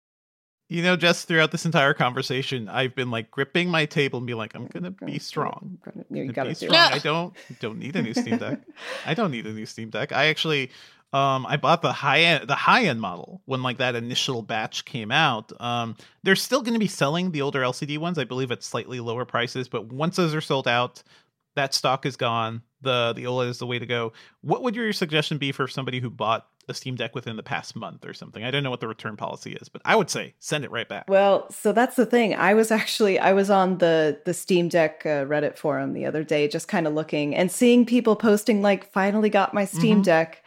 You know, just throughout this entire conversation, I've been like gripping my table and be like, I'm going to be strong.
You
To
got
be
to do
strong.
it.
I don't don't need a new Steam Deck. I don't need a new Steam Deck. I actually um I bought the high end the high end model when like that initial batch came out. Um they're still going to be selling the older L C D ones, I believe at slightly lower prices, but once those are sold out, that stock is gone. The the OLED is the way to go. What would your suggestion be for somebody who bought a Steam Deck within the past month or something? I don't know what the return policy is, but I would say send it right back.
Well, so that's the thing. I was actually I was on the the Steam Deck uh, Reddit forum the other day, just kind of looking and seeing people posting like, "Finally got my Steam
Mhm.
Deck."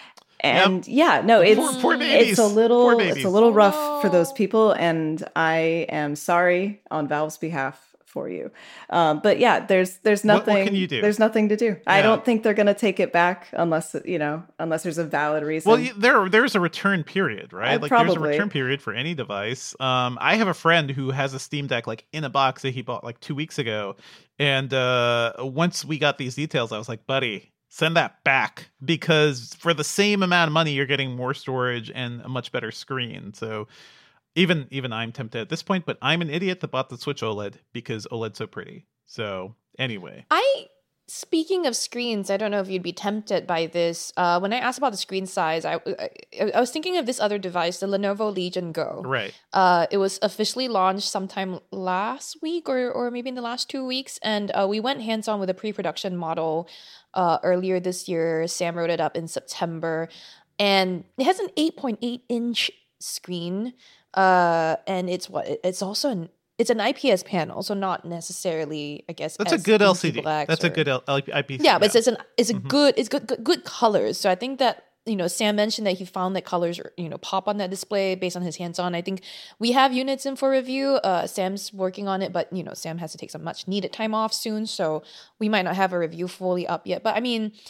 And yeah, no, it's
Poor- poor babies.
it's a little
Poor
it's
babies.
a little
Oh,
rough for those
no.
people, and I am sorry on Valve's behalf for you. Um, but yeah, there's there's
What- what
nothing
can you do?
there's nothing to do. I
Yeah.
don't think they're gonna take it back unless you know unless there's a valid reason.
Well, you- there there's a return period, right?
Uh,
like there's a
probably.
return period for any device. Um, I have a friend who has a Steam Deck like in a box that he bought like two weeks ago, and uh, once we got these details, I was like, buddy, send that back because for the same amount of money, you're getting more storage and a much better screen. So even even I'm tempted at this point, but I'm an idiot that bought the Switch OLED because OLED's so pretty. So anyway,
I speaking of screens, I don't know if you'd be tempted by this. Uh, when I asked about the screen size, I, I I was thinking of this other device, the Lenovo Legion Go.
right.
Uh, it was officially launched sometime last week or or maybe in the last two weeks, and uh, we went hands on with a pre-production model uh, earlier this year. Sam wrote it up in September, and it has an eight point eight inch screen. Uh, and it's what it's also an it's an I P S panel, so not necessarily, I guess.
That's a
as
good
in
L C D.
Black's
That's a
or-
good L- L- I P C.
yeah, but it's, it's an it's a
Mhm.
good it's good, good good colors. So I think that you know Sam mentioned that he found that colors you know pop on that display based on his hands on. I think we have units in for review. Uh, Sam's working on it, but you know Sam has to take some much needed time off soon, so we might not have a review fully up yet. But I mean,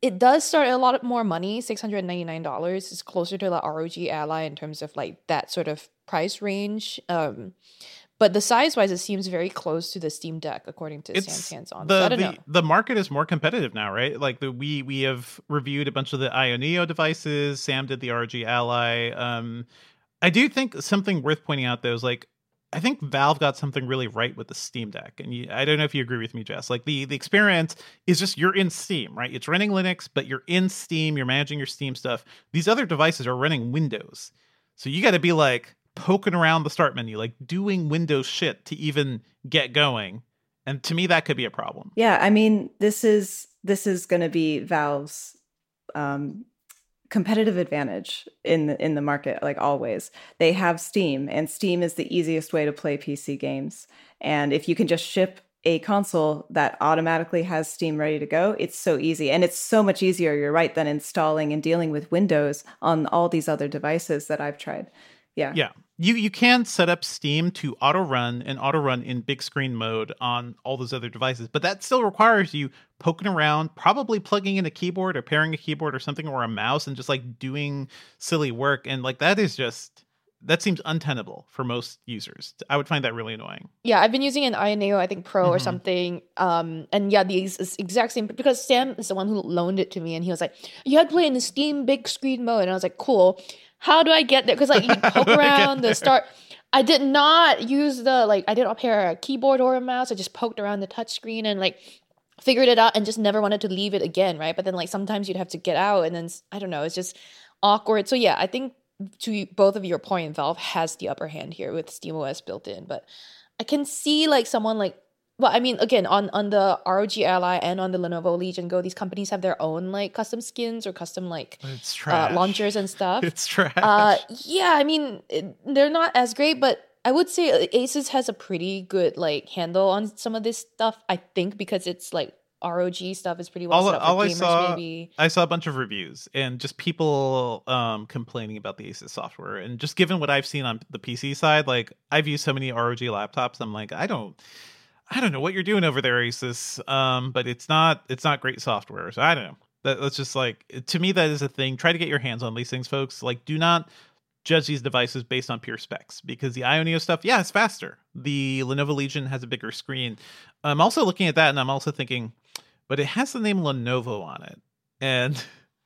it does start at a lot more money. six hundred ninety-nine dollars is closer to the R O G Ally in terms of like that sort of price range. Um, but the size wise, it seems very close to the Steam Deck, according to Sam's hands-on.
The,
so I don't
the,
know.
The market is more competitive now, right? Like the we we have reviewed a bunch of the Ioneo devices. Sam did the R O G Ally. Um, I do think something worth pointing out though is like, I think Valve got something really right with the Steam Deck. And you, I don't know if you agree with me, Jess. Like the, the experience is just you're in Steam, right? It's running Linux, but you're in Steam. You're managing your Steam stuff. These other devices are running Windows. So you got to be like poking around the start menu, like doing Windows shit to even get going. And to me, that could be a problem.
Yeah, I mean, this is this is going to be Valve's um, competitive advantage in the, in the market, like always. They have Steam, and Steam is the easiest way to play P C games. And if you can just ship a console that automatically has Steam ready to go, it's so easy. And it's so much easier, you're right, than installing and dealing with Windows on all these other devices that I've tried. Yeah.
Yeah. You you can set up Steam to auto run and auto run in big screen mode on all those other devices, but that still requires you poking around, probably plugging in a keyboard or pairing a keyboard or something or a mouse and just like doing silly work. And like that is just that seems untenable for most users. I would find that really annoying.
Yeah, I've been using an Ioneo, I think Pro mm-hmm. or something. Um, and yeah, the ex- exact same, because Sam is the one who loaned it to me and he was like, you had to play in the Steam big screen mode. And I was like, cool. How do I get there? Because like you poke around the start. I did not use the like I did not pair a keyboard or a mouse. I just poked around the touch screen and like figured it out and just never wanted to leave it again, right? But then like sometimes you'd have to get out and then I don't know, it's just awkward. So yeah, I think to both of your point, Valve has the upper hand here with SteamOS built in. But I can see like someone like well, I mean, again, on, on the R O G Ally and on the Lenovo Legion Go, these companies have their own like custom skins or custom like uh, launchers and stuff.
It's trash.
Uh, yeah, I mean, it, they're not as great, but I would say Asus has a pretty good like handle on some of this stuff. I think because it's like R O G stuff is pretty well
all,
set up for
all
gamers.
I saw,
maybe
I saw a bunch of reviews and just people um, complaining about the Asus software. And just given what I've seen on the P C side, like I've used so many R O G laptops, I'm like, I don't. I don't know what you're doing over there, Asus, um, but it's not it's not great software. So I don't know. That, that's just like, to me, that is a thing. Try to get your hands on these things, folks. Like, do not judge these devices based on pure specs, because the Ioneo stuff, yeah, it's faster. The Lenovo Legion has a bigger screen. I'm also looking at that, and I'm also thinking, but it has the name Lenovo on it, and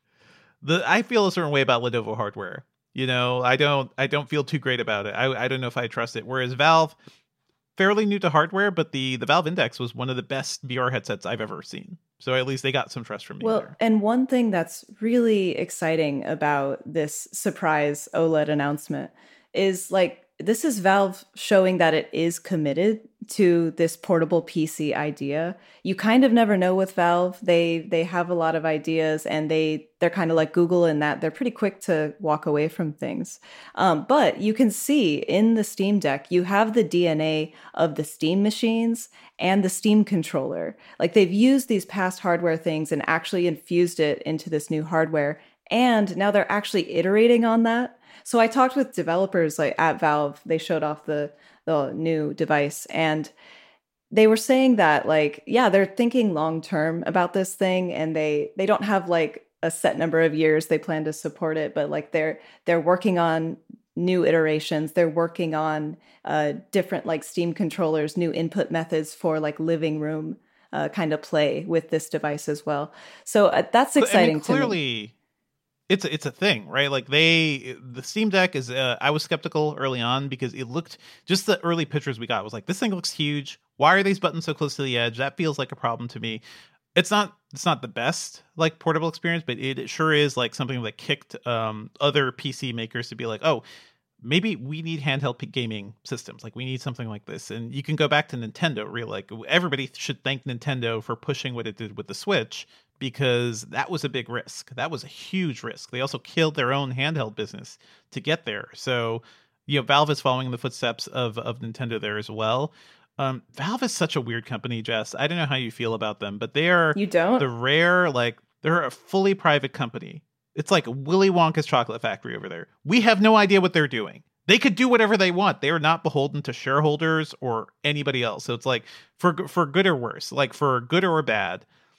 the I feel a certain way about Lenovo hardware. You know, I don't I don't feel too great about it. I I don't know if I trust it. Whereas Valve, fairly new to hardware, but the the Valve Index was one of the best V R headsets I've ever seen. So at least they got some trust from me.
Well,
there.
And one thing that's really exciting about this surprise OLED announcement is like, this is Valve showing that it is committed to this portable P C idea. You kind of never know with Valve. They they have a lot of ideas, and they they're kind of like Google in that they're pretty quick to walk away from things. Um, but you can see in the Steam Deck, you have the D N A of the Steam machines and the Steam controller. Like, they've used these past hardware things and actually infused it into this new hardware. And now they're actually iterating on that. So I talked with developers like at Valve. They showed off the the new device, and they were saying that like, yeah, they're thinking long term about this thing, and they they don't have like a set number of years they plan to support it, but like they're they're working on new iterations. They're working on uh, different like Steam controllers, new input methods for like living room uh, kind of play with this device as well. So uh, that's exciting. I mean,
clearly,
to me.
It's it's a thing, right? Like they, the Steam Deck is. Uh, I was skeptical early on because it looked, just the early pictures we got was like, this thing looks huge. Why are these buttons so close to the edge? That feels like a problem to me. It's not. It's not the best like portable experience, but it, it sure is like something that kicked um, other P C makers to be like, oh, maybe we need handheld gaming systems. Like we need something like this. And you can go back to Nintendo. Really, like everybody should thank Nintendo for pushing what it did with the Switch, because that was a big risk. That was a huge risk. They also killed their own handheld business to get there. So, you know, Valve is following in the footsteps of, of Nintendo there as well. Um, Valve is such a weird company, Jess. I don't know how you feel about them, but they are
you don't?
the rare, like, they're a fully private company. It's like Willy Wonka's chocolate factory over there. We have no idea what they're doing. They could do whatever they want. They are not beholden to shareholders or anybody else. So it's like, for for good or worse, like for good or bad,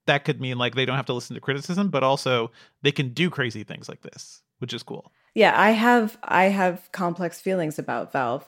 that could mean like they don't have to listen to criticism, but also they can do crazy things like this, which is cool.
Yeah, I have I have complex feelings about Valve.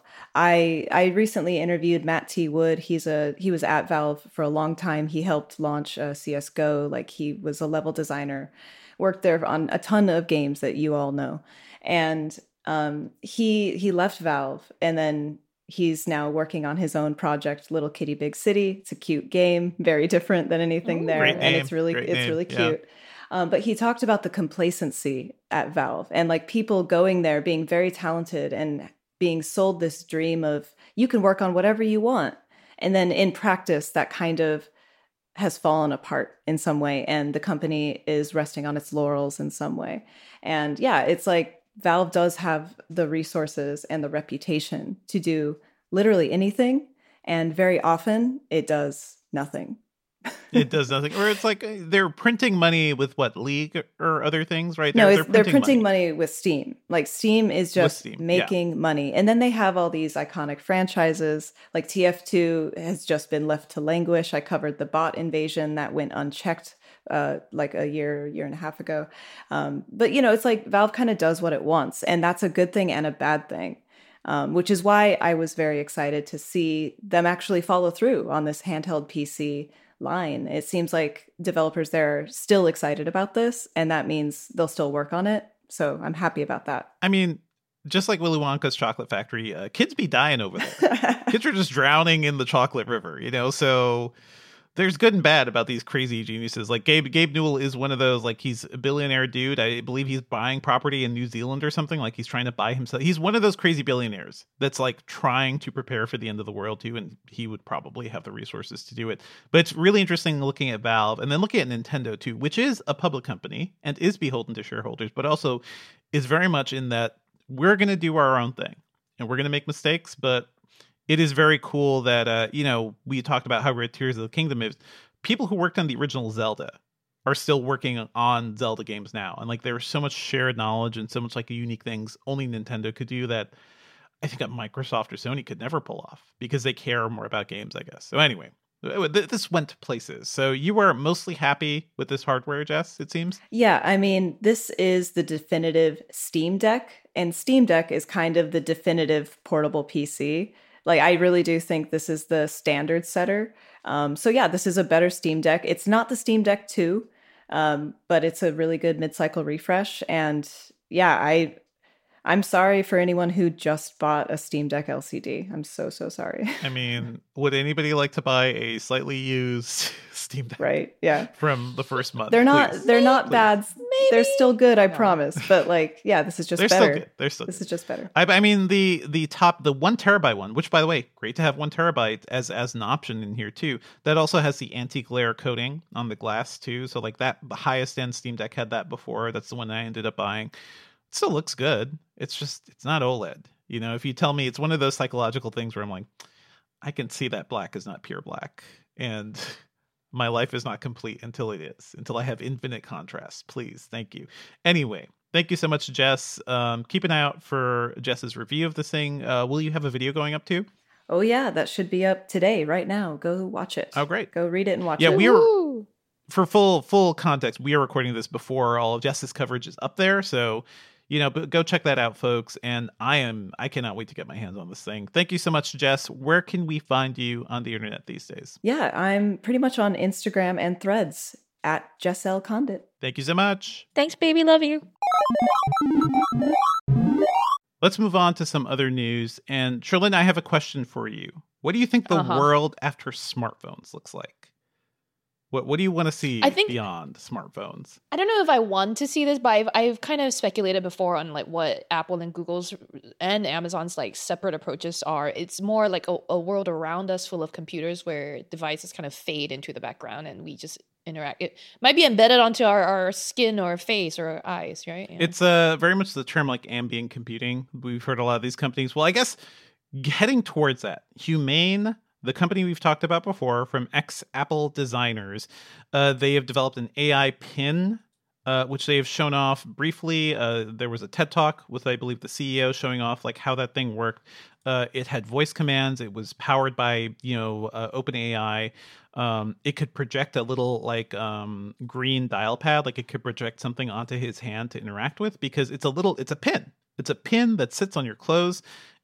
I I recently interviewed Matt T. Wood. He's a he was at Valve for a long time. He helped launch uh, C S G O. Like he was a level designer, worked there on a ton of games that you all know. And um, he he left Valve, and then he's now working on his own project, Little Kitty Big City. It's a cute game, very different than anything
Ooh,
there,
great
and
name,
it's really
great
it's
name,
really
yeah.
cute. Um, but he talked about the complacency at Valve and like people going there being very talented and being sold this dream of you can work on whatever you want. And then in practice, that kind of has fallen apart in some way. And the company is resting on its laurels in some way. And yeah, it's like Valve does have the resources and the reputation to do literally anything. And very often it does nothing.
It does nothing. Or it's like uh, they're printing money with what, League or other things, right?
No,
They're,
it's, they're printing money. money with Steam. Like Steam is just
Steam,
making
yeah.
money. And then they have all these iconic franchises. Like T F two has just been left to languish. I covered the bot invasion that went unchecked uh, like a year, year and a half ago. Um, but, you know, it's like Valve kind of does what it wants. And that's a good thing and a bad thing. Um, which is why I was very excited to see them actually follow through on this handheld P C line. It seems like developers there are still excited about this, and that means they'll still work on it. So I'm happy about that.
I mean, just like Willy Wonka's chocolate factory, uh, kids be dying over there. Kids are just drowning in the chocolate river, you know? So there's good and bad about these crazy geniuses. Like Gabe Gabe Newell is one of those, like he's a billionaire dude. I believe he's buying property in New Zealand or something. Like he's trying to buy himself. He's one of those crazy billionaires that's like trying to prepare for the end of the world too. And he would probably have the resources to do it. But it's really interesting looking at Valve and then looking at Nintendo too, which is a public company and is beholden to shareholders, but also is very much in that we're going to do our own thing and we're going to make mistakes, but it is very cool that, uh, you know, we talked about how great Tears of the Kingdom is. People who worked on the original Zelda are still working on Zelda games now. And like there's so much shared knowledge and so much like unique things only Nintendo could do that I think that Microsoft or Sony could never pull off because they care more about games, I guess. So anyway, this went to places. So you were mostly happy with this hardware, Jess, it seems?
Yeah, I mean, this is the definitive Steam Deck, and Steam Deck is kind of the definitive portable P C. Like, I really do think this is the standard setter. Um, so yeah, this is a better Steam Deck. It's not the Steam Deck two, um, but it's a really good mid-cycle refresh. And yeah, I, I'm sorry for anyone who just bought a Steam Deck L C D. I'm so, so sorry.
I mean, would anybody like to buy a slightly used Steam Deck?
Right, yeah.
From the first month?
They're not,
Please.
they're not
Please.
bad.
Maybe.
They're still good, I
No.
promise. But like, yeah, this is just
They're
better.
still good. They're still
This
good.
is just better.
I, I mean, the the top, the one terabyte one, which by the way, great to have one terabyte as as an option in here too. That also has the anti-glare coating on the glass too. So like that, the highest end Steam Deck had that before. That's the one I ended up buying. It still looks good. It's just, it's not OLED. You know, if you tell me it's one of those psychological things where I'm like, I can see that black is not pure black. And my life is not complete until it is, until I have infinite contrast. Please. Thank you. Anyway, thank you so much, Jess. Um, keep an eye out for Jess's review of this thing. Uh, will you have a video going up too?
Oh yeah, that should be up today, right now. Go watch it.
Oh, great.
Go read it and watch
Yeah,
it.
we were,
Woo!
for full full context, we are recording this before all of Jess's coverage is up there. So, you know, but go check that out, folks. And I am, I cannot wait to get my hands on this thing. Thank you so much, Jess. Where can we find you on the internet these days?
Yeah, I'm pretty much on Instagram and Threads at Jess L. Condit.
Thank you so much.
Thanks, baby. Love you.
Let's move on to some other news. And Sherlyn, I have a question for you. What do you think the
Uh-huh.
world after smartphones looks like? What What do you want to see
I think-
beyond smartphones?
I don't know if I want to see this, but I've, I've kind of speculated before on like what Apple and Google's and Amazon's like separate approaches are. It's more like a, a world around us full of computers where devices kind of fade into the background and we just interact. It might be embedded onto our, our skin or face or our eyes, right? Yeah.
It's uh, very much the term like ambient computing. We've heard a lot of these companies. Well, I guess heading towards that, Humane, the company we've talked about before from ex-Apple designers, uh, they have developed an A I pin uh, which they have shown off briefly. Uh, there was a TED Talk with, I believe, the C E O showing off like how that thing worked. Uh, it had voice commands. It was powered by, you know, uh, OpenAI. Um, it could project a little like um, green dial pad, like it could project something onto his hand to interact with, because it's a little, it's a pin. It's a pin that sits on your clothes,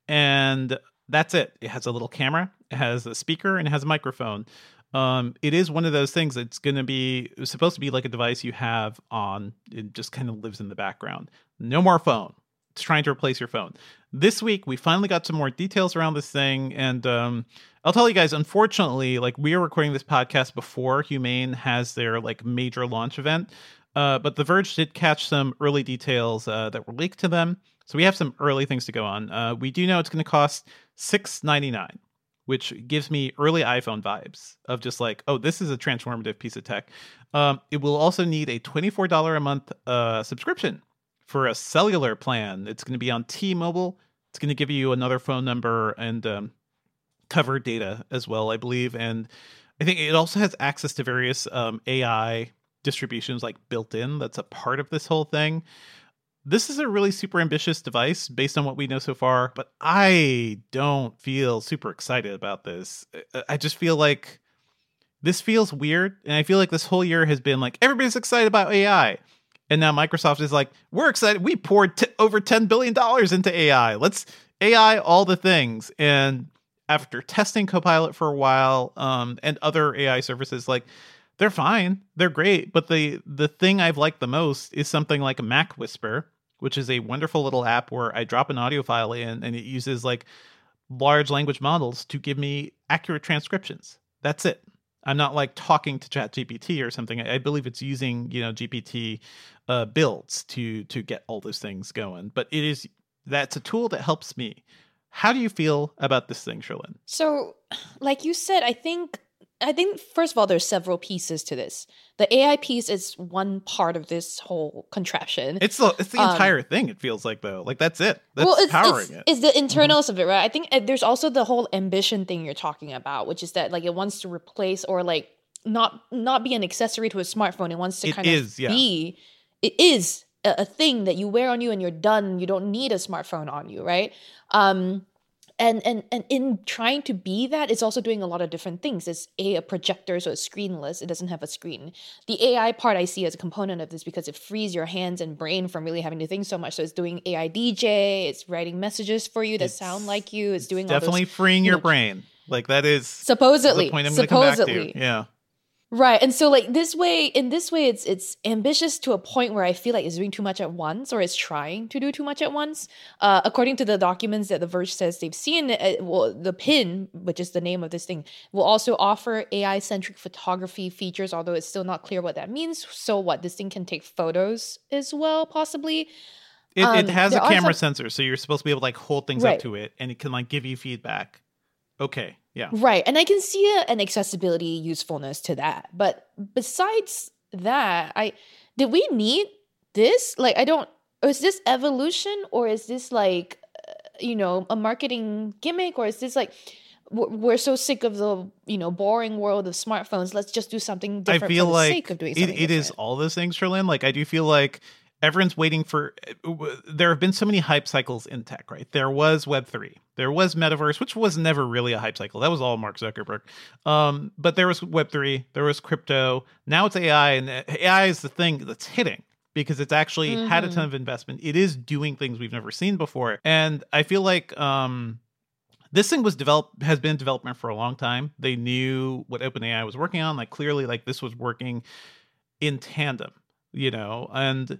and that's it. It has a little camera, it has a speaker, and it has a microphone. Um, it is one of those things that's going to be supposed to be like a device you have on. It just kind of lives in the background. No more phone. It's trying to replace your phone. This week, we finally got some more details around this thing. And um, I'll tell you guys, unfortunately, like we are recording this podcast before Humane has their like major launch event. Uh, but The Verge did catch some early details uh, that were leaked to them. So we have some early things to go on. Uh, we do know it's going to cost six ninety-nine, which gives me early iPhone vibes of just like, oh, this is a transformative piece of tech. Um, it will also need a twenty-four dollars a month uh, subscription for a cellular plan. It's going to be on T-Mobile. It's going to give you another phone number and um, cover data as well, I believe. And I think it also has access to various um, A I distributions like built in. That's a part of this whole thing. This is a really super ambitious device based on what we know so far, but I don't feel super excited about this. I just feel like this feels weird. And I feel like this whole year has been like, everybody's excited about A I. And now Microsoft is like, we're excited. We poured t- over ten billion dollars into A I. Let's A I all the things. And after testing Copilot for a while um, and other A I services, like they're fine. They're great. But the, the thing I've liked the most is something like Mac Whisper, which is a wonderful little app where I drop an audio file in and it uses like large language models to give me accurate transcriptions. That's it. I'm not like talking to ChatGPT or something. I believe it's using, you know, G P T uh, builds to to get all those things going. But it is that's a tool that helps me. How do you feel about this thing, Cherlynn?
So, like you said, I think I think first of all, there's several pieces to this. The A I piece is one part of this whole contraption.
It's the it's the
Um,
entire thing. It feels like though, like that's it. That's
well, it's,
powering
it's,
it.
it's the internals of it, right? I think uh, there's also the whole ambition thing you're talking about, which is that like it wants to replace or like not not be an accessory to a smartphone. It wants to
It
kind
is,
of
yeah.
be. It is a, a thing that you wear on you and you're done. You don't need a smartphone on you, right? Um, And and and in trying to be that, it's also doing a lot of different things. It's a, a projector, so it's screenless. It doesn't have a screen. The A I part I see as a component of this because it frees your hands and brain from really having to think so much. So it's doing A I D J. It's writing messages for you that
It's
sound like you. It's doing all
Definitely
those,
freeing
you
your
know,
brain. Like that is
supposedly
the point I'm going to come back
supposedly
to. Yeah.
Right. And so like this way, in this way, it's it's ambitious to a point where I feel like it's doing too much at once or it's trying to do too much at once. Uh, according to the documents that The Verge says they've seen, uh, well, the PIN, which is the name of this thing, will also offer A I-centric photography features, although it's still not clear what that means. So what, this thing can take photos as well, possibly?
It,
Um,
it has a
there are
camera
some-
sensor, so you're supposed to be able to like hold things
Right.
up to it and it can like give you feedback. Okay. Yeah.
Right. And I can see a, an accessibility usefulness to that. But besides that, I did we need this? Like, I don't, is this evolution or is this like, uh, you know, a marketing gimmick or is this like, w- we're so sick of the, you know, boring world of smartphones. Let's just do something
I
different
feel
for the
like
sake of doing
it,
something
it is
different.
all those things, Cherlynn. Like I do feel like everyone's waiting for, there have been so many hype cycles in tech, right? There was Web three. There was Metaverse, which was never really a hype cycle. That was all Mark Zuckerberg. Um, but there was Web three. There was crypto. Now it's A I. And A I is the thing that's hitting because it's actually mm-hmm. had a ton of investment. It is doing things we've never seen before. And I feel like um, this thing was developed, has been in development for a long time. They knew what OpenAI was working on. Like clearly, like this was working in tandem, you know, and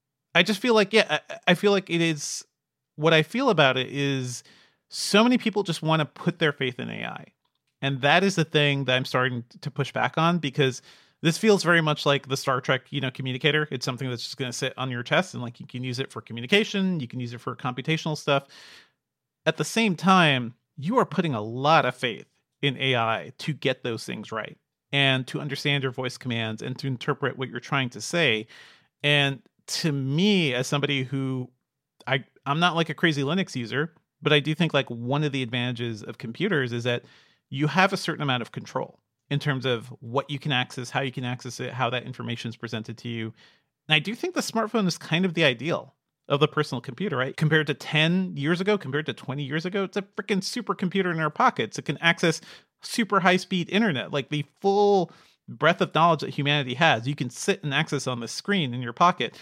I just feel like, yeah, I, I feel like it is, what I feel about it is so many people just want to put their faith in A I. And that is the thing that I'm starting to push back on because this feels very much like the Star Trek, you know, communicator. It's something that's just going to sit on your chest and like you can use it for communication. You can use it for computational stuff. At the same time, you are putting a lot of faith in A I to get those things right and to understand your voice commands and to interpret what you're trying to say. And to me, as somebody who I, I'm not like a crazy Linux user, but I do think like one of the advantages of computers is that you have a certain amount of control in terms of what you can access, how you can access it, how that information is presented to you. And I do think the smartphone is kind of the ideal of the personal computer, right? Compared to ten years ago, compared to twenty years ago, it's a freaking supercomputer in our pockets. It can access super high-speed internet, like the full breadth of knowledge that humanity has. You can sit and access on the screen in your pocket.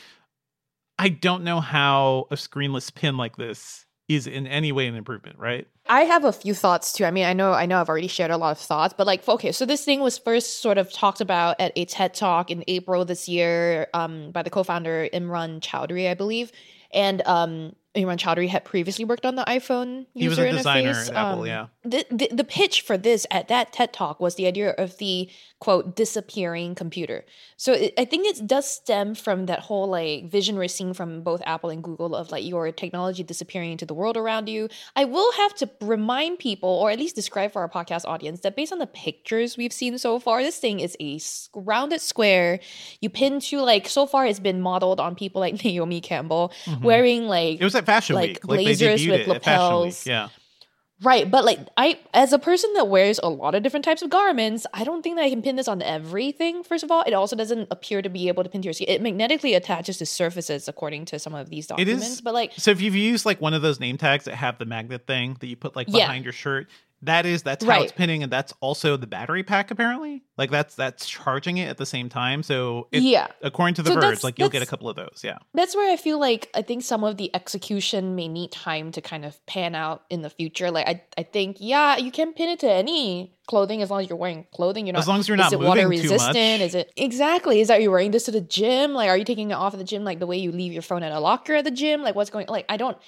I don't know how a screenless pin like this is in any way an improvement, right?
I have a few thoughts too. I mean, I know I know I've already shared a lot of thoughts, but like, okay, so this thing was first sort of talked about at a TED Talk in April this year um, by the co-founder Imran Chowdhury, I believe. And um, Imran Chowdhury had previously worked on the iPhone user interface.
He was a designer at Apple,
um,
yeah.
The, the the pitch for this at that TED Talk was the idea of the, quote, disappearing computer. So it, I think it does stem from that whole like vision we're seeing from both Apple and Google of like your technology disappearing into the world around you. I will have to remind people, or at least describe for our podcast audience, that based on the pictures we've seen so far, this thing is a rounded square. You pin to like, so far it's been modeled on people like Naomi Campbell mm-hmm. wearing like
it was at Fashion
like
Week, like
blazers
they
with
it
lapels.
at Fashion Week. Yeah.
Right, but like I, as a person that wears a lot of different types of garments, I don't think that I can pin this on everything. First of all, it also doesn't appear to be able to pin to your skin. It magnetically attaches to surfaces, according to some of these documents.
It is,
but like,
so if you've used like one of those name tags that have the magnet thing that you put like behind
yeah.
your shirt, that is that's how
right.
it's pinning, and that's also the battery pack. Apparently, like that's that's charging it at the same time. So it,
yeah,
according to The
so
Verge, like you'll get a couple of those. Yeah,
that's where I feel like I think some of the execution may need time to kind of pan out in the future. Like I, I think yeah, you can pin it to any clothing as long as you're wearing clothing. You're not
as long as you're not
is it
moving
water
too
resistant?
much.
Is it exactly? Is that you're wearing this to the gym? Like, are you taking it off at the gym like the way you leave your phone at a locker at the gym? Like, what's going? Like, I don't.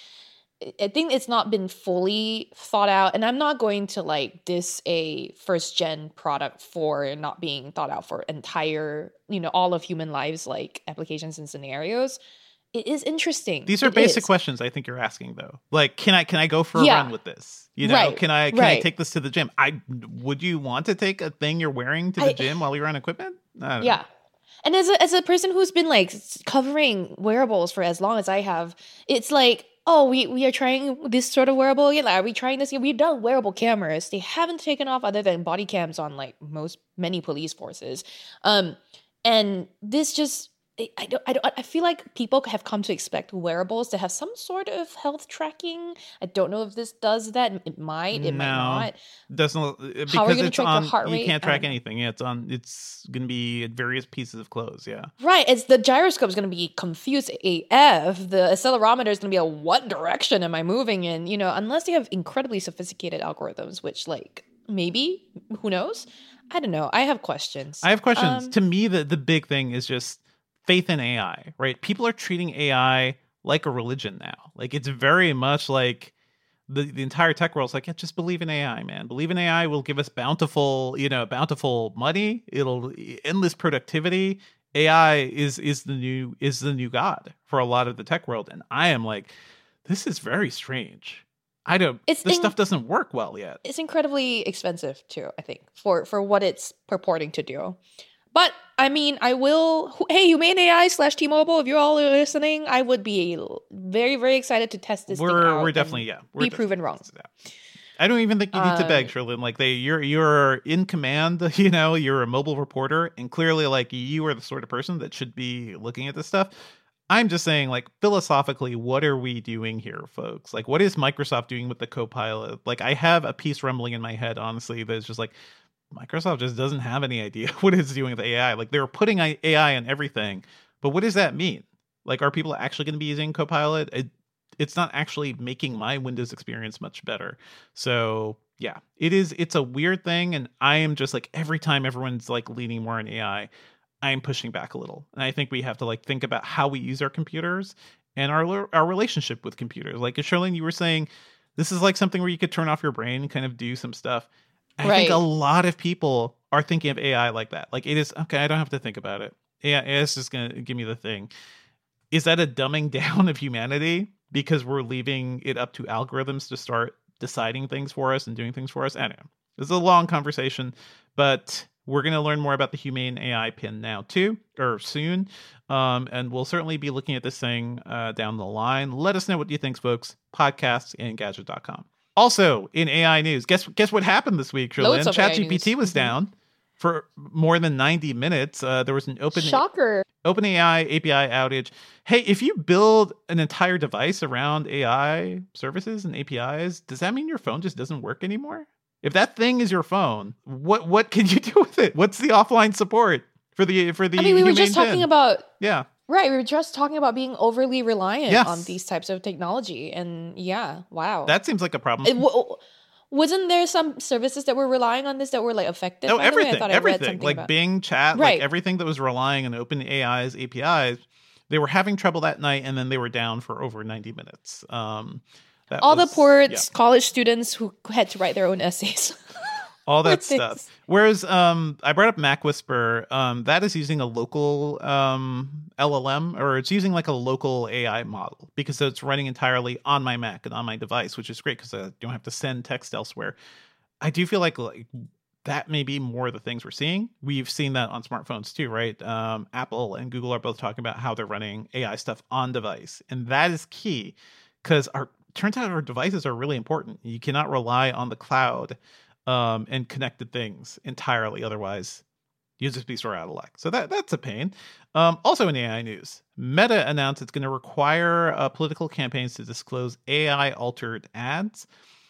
I think it's not been fully thought out, and I'm not going to like diss a first gen product for not being thought out for entire, you know, all of human lives, like applications and scenarios. It is interesting.
These are
it
basic
is.
questions I think you're asking though. Like, can I can I go for a
yeah.
run with this? You know,
right.
can I can
right.
I take this to the gym? I would you want to take a thing you're wearing to the
I,
gym while you're on equipment? I don't
yeah.
know.
And as a as a person who's been like covering wearables for as long as I have, it's like, oh, we, we are trying this sort of wearable again. Like, are we trying this? We've done wearable cameras. They haven't taken off other than body cams on like most many police forces. Um, and this just I don't I don't I feel like people have come to expect wearables to have some sort of health tracking. I don't know if this does that. It might. It
no,
might not.
Doesn't because
How are you gonna
it's
track
on.
your heart rate?
You can't track anything. Yeah, it's on. It's going to be at various pieces of clothes. Yeah.
Right. It's the gyroscope is going to be confused A F. The accelerometer is going to be a what direction am I moving in? You know, unless you have incredibly sophisticated algorithms, which like maybe who knows? I don't know. I have questions.
I have questions.
Um,
to me, the the big thing is just faith in A I, right? People are treating A I like a religion now. Like it's very much like the, the entire tech world is like, yeah, just believe in A I, man. Believe in A I will give us bountiful, you know, bountiful money. It'll endless productivity. A I is is the new is the new god for a lot of the tech world. And I am like, this is very strange. I don't
It's
this
in-
stuff doesn't work well yet.
It's incredibly expensive too, I think, for for what it's purporting to do. But I mean, I will. Hey, Humane A I slash T-Mobile, if you're all listening, I would be very, very excited to test this.
We're
thing out
we're definitely yeah. We're
be proven wrong.
I don't even think you need to beg,
Um,
Sherlyn. Like they, you're you're in command. You know, you're a mobile reporter, and clearly, like you are the sort of person that should be looking at this stuff. I'm just saying, like philosophically, what are we doing here, folks? Like, what is Microsoft doing with the Copilot? Like, I have a piece rumbling in my head, honestly, that's just like. Microsoft just doesn't have any idea what it's doing with A I. Like they're putting A I on everything, but what does that mean? Like, are people actually going to be using Copilot? It, it's not actually making my Windows experience much better. So yeah, it is. It's a weird thing, and I am just like every time everyone's like leaning more on A I, I am pushing back a little, and I think we have to like think about how we use our computers and our our relationship with computers. Like Sherlyn, you were saying, this is like something where you could turn off your brain and kind of do some stuff. I
Right.
think a lot of people are thinking of A I like that. Like it is, okay, I don't have to think about it. A I is just going to give me the thing. Is that a dumbing down of humanity because we're leaving it up to algorithms to start deciding things for us and doing things for us? I don't know. This is a long conversation, but we're going to learn more about the Humane A I pin now too, or soon. Um, and we'll certainly be looking at this thing uh, down the line. Let us know what you think, folks. Podcasts and Engadget dot com. Also, in A I news, guess guess what happened this week, Sherlyn?
Loads of A I
ChatGPT
news.
was down for more than ninety minutes. Uh, there was an open
Shocker.
OpenAI A P I outage. Hey, if you build an entire device around A I services and A P Is, does that mean your phone just doesn't work anymore? If that thing is your phone, what what can you do with it? What's the offline support for the for the?
I mean, we were just
Humane
talking
ten?
about
Yeah.
right. We were just talking about being overly reliant
Yes.
on these types of technology, and yeah, wow.
That seems like a problem.
It, w- wasn't there some services that were relying on this that were like affected?
No,
by the way? I
everything,
thought I read
everything,
something
like
about-
Bing Chat,
Right.
like everything that was relying on OpenAI's A P Is, they were having trouble that night, and then they were down for over ninety minutes. Um, that
all
was-
the poor
yeah.
college students who had to write their own essays.
all that
Poor
stuff.
things.
Whereas um, I brought up Mac Whisper, um, that is using a local um, L L M, or it's using like a local A I model because it's running entirely on my Mac and on my device, which is great because I don't have to send text elsewhere. I do feel like like that may be more of the things we're seeing. We've seen that on smartphones too, right? Um, Apple and Google are both talking about how they're running A I stuff on device, and that is key because our turns out our devices are really important. You cannot rely on the cloud um, and connected things entirely, otherwise you'll just be sort of out of luck. So that that's a pain. Um, also in A I news, Meta announced it's going to require uh, political campaigns to disclose A I altered ads.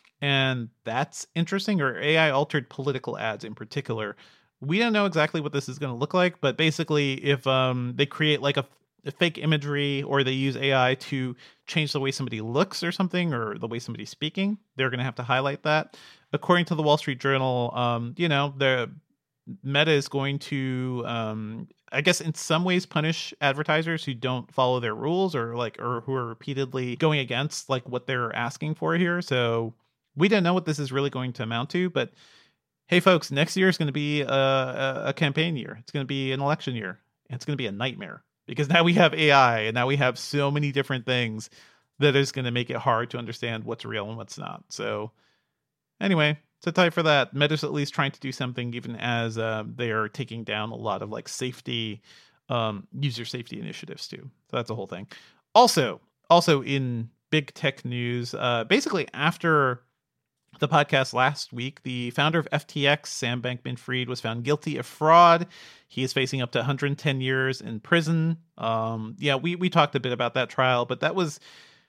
And that's interesting, or A I altered political ads in particular. We don't know exactly what this is going to look like, but basically if um, they create like a, a fake imagery or they use A I to change the way somebody looks or something, or the way somebody's speaking, they're going to have to highlight that. According to the Wall Street Journal, um, you know, the Meta is going to, um, I guess, in some ways punish advertisers who don't follow their rules or like, or who are repeatedly going against like what they're asking for here. So we don't know what this is really going to amount to, but hey, folks, next year is going to be a, a, a campaign year. It's going to be an election year. And it's going to be a nightmare because now we have A I and now we have so many different things that is going to make it hard to understand what's real and what's not. So anyway, so tie for that. Meta's at least trying to do something, even as uh, they are taking down a lot of like safety, um, user safety initiatives too. So that's a whole thing. Also, also in big tech news, uh, basically after the podcast last week, the founder of F T X, Sam Bankman-Fried, was found guilty of fraud. He is facing up to one hundred ten years in prison. Um, yeah, we we talked a bit about that trial, but that was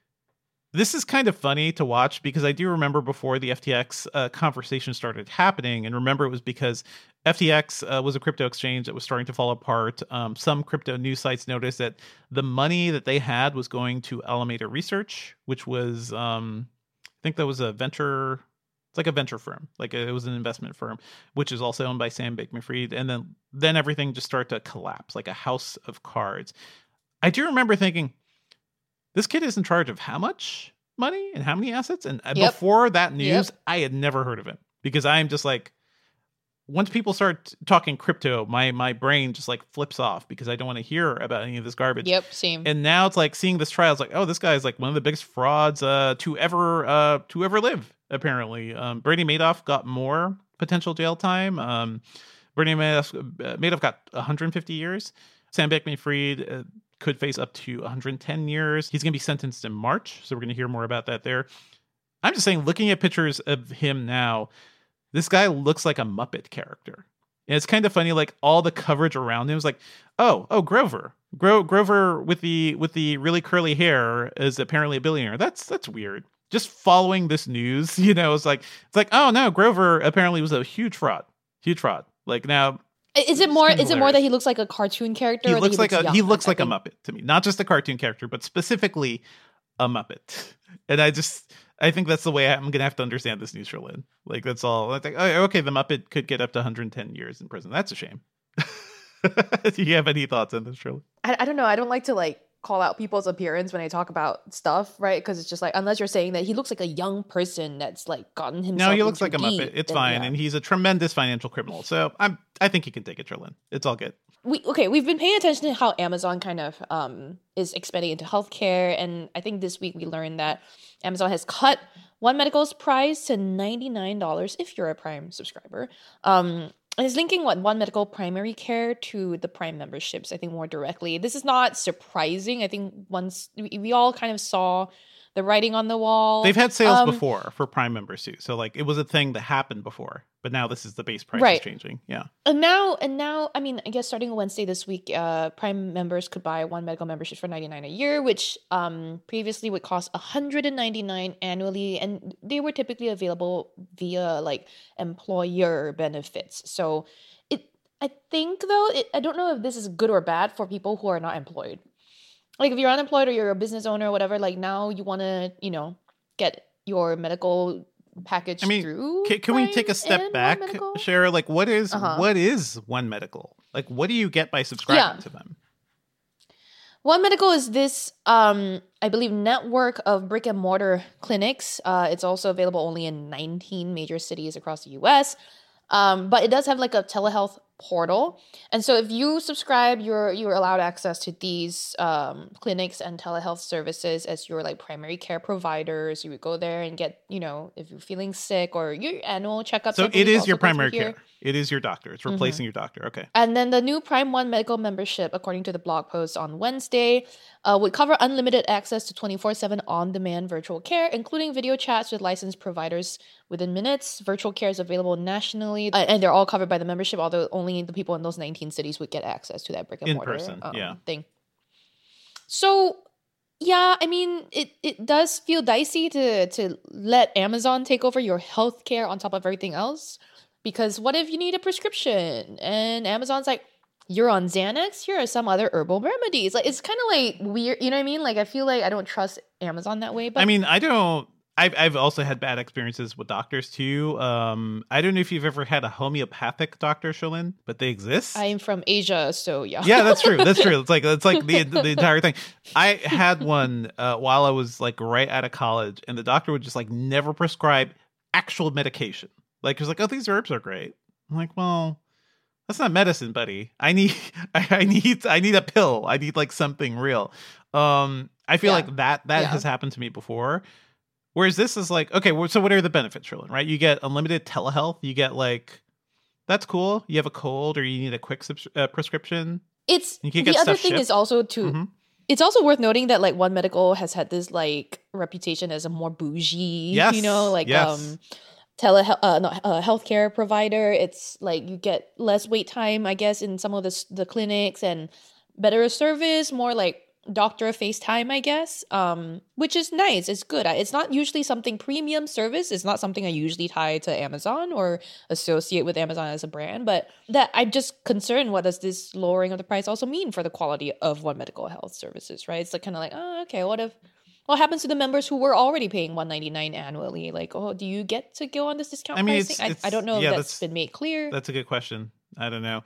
this is kind of funny to watch because I do remember before the F T X uh, conversation started happening, and remember it was because F T X uh, was a crypto exchange that was starting to fall apart. Um, some crypto news sites noticed that the money that they had was going to Alameda Research, which was um, I think that was a venture. It's like a venture firm, like it was an investment firm, which is also owned by Sam Bankman-Fried. And then, then everything just started to collapse like a house of cards. I do remember thinking, this kid is in charge of how much money and how many assets? And
Yep.
before that news,
Yep.
I had never heard of him because I'm just like, once people start talking crypto, my my brain just like flips off because I don't want to hear about any of this garbage.
Yep, same.
And now it's like seeing this trial, it's like, oh, this guy is like one of the biggest frauds uh, to ever uh, to ever live. Apparently, um, Bernie Madoff got more potential jail time. Um, Bernie Madoff, uh, Madoff got one hundred fifty years. Sam Bankman-Fried uh, could face up to one hundred ten years. He's going to be sentenced in March, so we're going to hear more about that there. I'm just saying, looking at pictures of him now, this guy looks like a Muppet character. And it's kind of funny, like all the coverage around him is like, oh, oh, Grover. Gro- Grover with the with the really curly hair is apparently a billionaire. That's that's weird. Just following this news, you know, it's like it's like, oh no, Grover apparently was a huge fraud. Huge fraud. Like now
Is it more?
kind of
Is it more
hilarious.
that he looks like a cartoon character?
he
or that
looks like a
young?
he looks
I
like a
think-
Muppet to me. Not just a cartoon character, but specifically a Muppet. And I just I think that's the way I'm gonna have to understand this news for Lynn. Like that's all. I think, oh, okay, the Muppet could get up to one hundred ten years in prison. That's a shame. Do you have any thoughts on this, Shirley?
I, I don't know. I don't like to like call out people's appearance when I talk about stuff, right? Because it's just like, unless you're saying that he looks like a young person that's like gotten himself.
No, he looks
into
like a
deep,
Muppet. It's
then,
fine,
yeah.
and he's a tremendous financial criminal. So I'm I think he can take it, Trillin. It's all good.
we okay we've been paying attention to how Amazon kind of um is expanding into healthcare, and I think this week we learned that Amazon has cut One Medical's price to ninety-nine dollars if you're a Prime subscriber. Um and it's linking what One Medical primary care to the Prime memberships, I think, more directly. This is not surprising. I think once we, we all kind of saw the writing on the wall.
They've had sales
Um,
before for Prime members too. So like it was a thing that happened before. But now this is the base price
Right.
is changing. Yeah.
And now, and now, I mean, I guess starting Wednesday this week, uh, Prime members could buy one medical membership for ninety-nine dollars a year, which um, previously would cost one hundred ninety-nine dollars annually, and they were typically available via like employer benefits. So, it, I think though, it, I don't know if this is good or bad for people who are not employed. Like if you're unemployed or you're a business owner or whatever, like now you want to, you know, get your medical package
I mean,
through.
can, can we
Prime
take a step
and
back,
One Medical?
Shara? Like, what is
Uh-huh.
what is One Medical? Like, what do you get by subscribing
Yeah.
to them?
One Medical is this, um, I believe, network of brick and mortar clinics. Uh, it's also available only in nineteen major cities across the U S. Um, but it does have like a telehealth portal, and so if you subscribe, you're you're allowed access to these um, clinics and telehealth services as your like primary care providers. You would go there and get, you know, if you're feeling sick or your annual checkups.
So
I
it
believe
is
also
your
go through
primary
here.
care. It is your doctor. It's replacing your doctor. Okay.
And then the new Prime One Medical membership, according to the blog post on Wednesday, uh, would cover unlimited access to twenty-four seven on-demand virtual care, including video chats with licensed providers within minutes. Virtual care is available nationally, uh, and they're all covered by the membership, although only the people in those nineteen cities would get access to that brick and
In
mortar
person,
um,
yeah.
thing. So, yeah, I mean, it, it does feel dicey to to let Amazon take over your healthcare on top of everything else. Because what if you need a prescription and Amazon's like, you're on Xanax, here are some other herbal remedies. Like, it's kind of like weird, you know what I mean? Like, I feel like I don't trust Amazon that way. But
I mean, I don't. I've I've also had bad experiences with doctors too. Um, I don't know if you've ever had a homeopathic doctor, Shalin, but they exist.
I am from Asia, so yeah.
Yeah, that's true. That's true. It's like it's like the the entire thing. I had one uh, while I was like right out of college, and the doctor would just like never prescribe actual medication. Like he was like, "Oh, these herbs are great." I'm like, "Well, that's not medicine, buddy. I need I, I need I need a pill. I need like something real." Um, I feel
Yeah.
like that that
Yeah.
has happened to me before. Whereas this is like, okay, well, so what are the benefits, Sherlyn, right? You get unlimited telehealth. You get like, that's cool. You have a cold or you need a quick subs- uh, prescription.
It's
You can
the
get
other
stuff
thing
shipped.
is also to
Mhm.
it's also worth noting that like One Medical has had this like reputation as a more bougie,
Yes,
you know, like
yes.
um tele uh, no, uh, healthcare provider. It's like you get less wait time, I guess, in some of the s- the clinics and better service, more like doctor FaceTime, I guess, um, which is nice. It's good. I- It's not usually something premium service. It's not something I usually tie to Amazon or associate with Amazon as a brand. But that I'm just concerned. What does this lowering of the price also mean for the quality of One Medical health services? Right? It's like kind of like, oh, okay. What if? What happens to the members who were already paying one ninety-nine annually? Like, oh, do you get to go on this discount
I mean,
pricing?
it's-
I, I don't know
it's-
if
yeah,
that's
that's-
been made clear.
That's a good question. I don't know.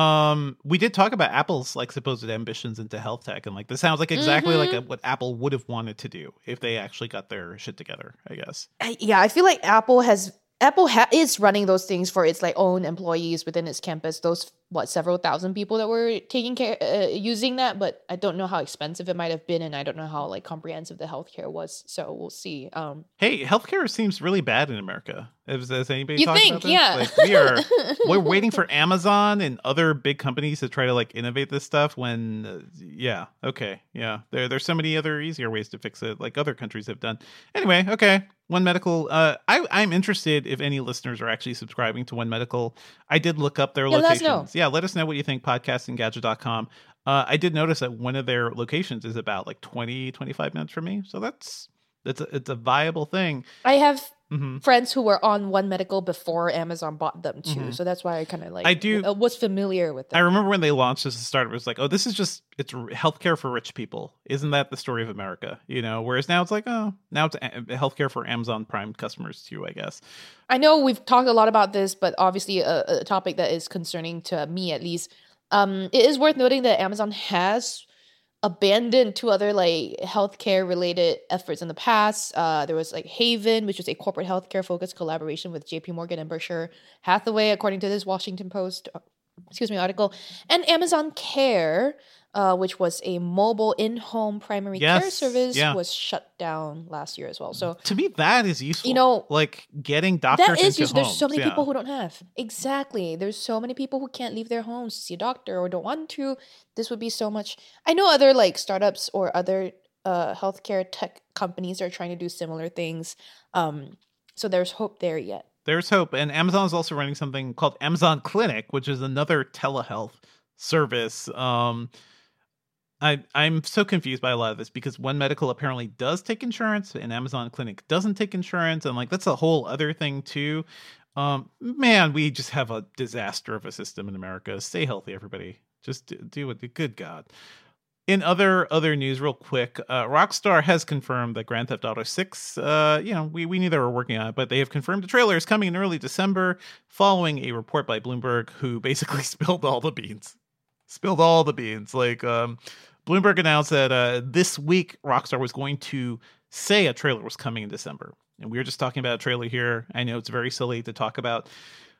Um, we did talk about Apple's like supposed ambitions into health tech, and like this sounds like exactly
Mhm.
like a, what Apple would have wanted to do if they actually got their shit together, I guess.
I- yeah, I feel like Apple has Apple ha- is running those things for its like own employees within its campus. Those what several thousand people that were taking care uh, using that, but I don't know how expensive it might have been, and I don't know how like comprehensive the healthcare was. So we'll see. Um,
Hey, healthcare seems really bad in America. Has, has anybody
You
talked
think,
about this?
yeah.
Like we are we're waiting for Amazon and other big companies to try to like innovate this stuff when uh, yeah, okay. Yeah. There there's so many other easier ways to fix it like other countries have done. Anyway, okay. One Medical uh I I'm interested if any listeners are actually subscribing to One Medical. I did look up their
Yeah, let us
locations.
know.
Yeah, let us know what you think podcast and gadget dot com. Uh I did notice that one of their locations is about like twenty, twenty-five minutes from me. So that's it's a, it's a viable thing.
I have
Mhm.
friends who were on One Medical before Amazon bought them too,
Mhm.
so that's why I kind of like
I do-
w- was familiar with them.
I remember when they launched as a startup, it was like, oh, this is just, it's r- healthcare for rich people. Isn't that the story of America? You know, whereas now it's like, oh, now it's a- healthcare for Amazon Prime customers too, I guess.
I know we've talked a lot about this, but obviously a, a topic that is concerning to me at least. Um, it is worth noting that Amazon has abandoned two other like healthcare related efforts in the past. Uh, there was like Haven, which was a corporate healthcare focused collaboration with J P Morgan and Berkshire Hathaway, according to this Washington Post, uh, excuse me, article, and Amazon Care, uh, which was a mobile in-home primary care
Yes,
service,
yeah.
was shut down last year as well. So
To me, that is useful.
You know,
like getting doctors
that is
into
useful. There's
homes.
so many
yeah.
people who don't have. Exactly. There's so many people who can't leave their homes to see a doctor or don't want to. This would be so much. I know other like startups or other uh, healthcare tech companies are trying to do similar things. Um, so there's hope there yet.
there's hope. And Amazon is also running something called Amazon Clinic, which is another telehealth service. Um, I, I'm so confused by a lot of this because One Medical apparently does take insurance and Amazon Clinic doesn't take insurance. And like, that's a whole other thing too. Um, man, we just have a disaster of a system in America. Stay healthy, everybody. Just do, do it. Good God. In other other news, real quick, uh, Rockstar has confirmed that Grand Theft Auto six, uh, you know, we, we knew they were working on it, but they have confirmed the trailer is coming in early December following a report by Bloomberg who basically spilled all the beans. Spilled all the beans. Like, um, Bloomberg announced that uh, this week Rockstar was going to say a trailer was coming in December. And we were just talking about a trailer here. I know it's very silly to talk about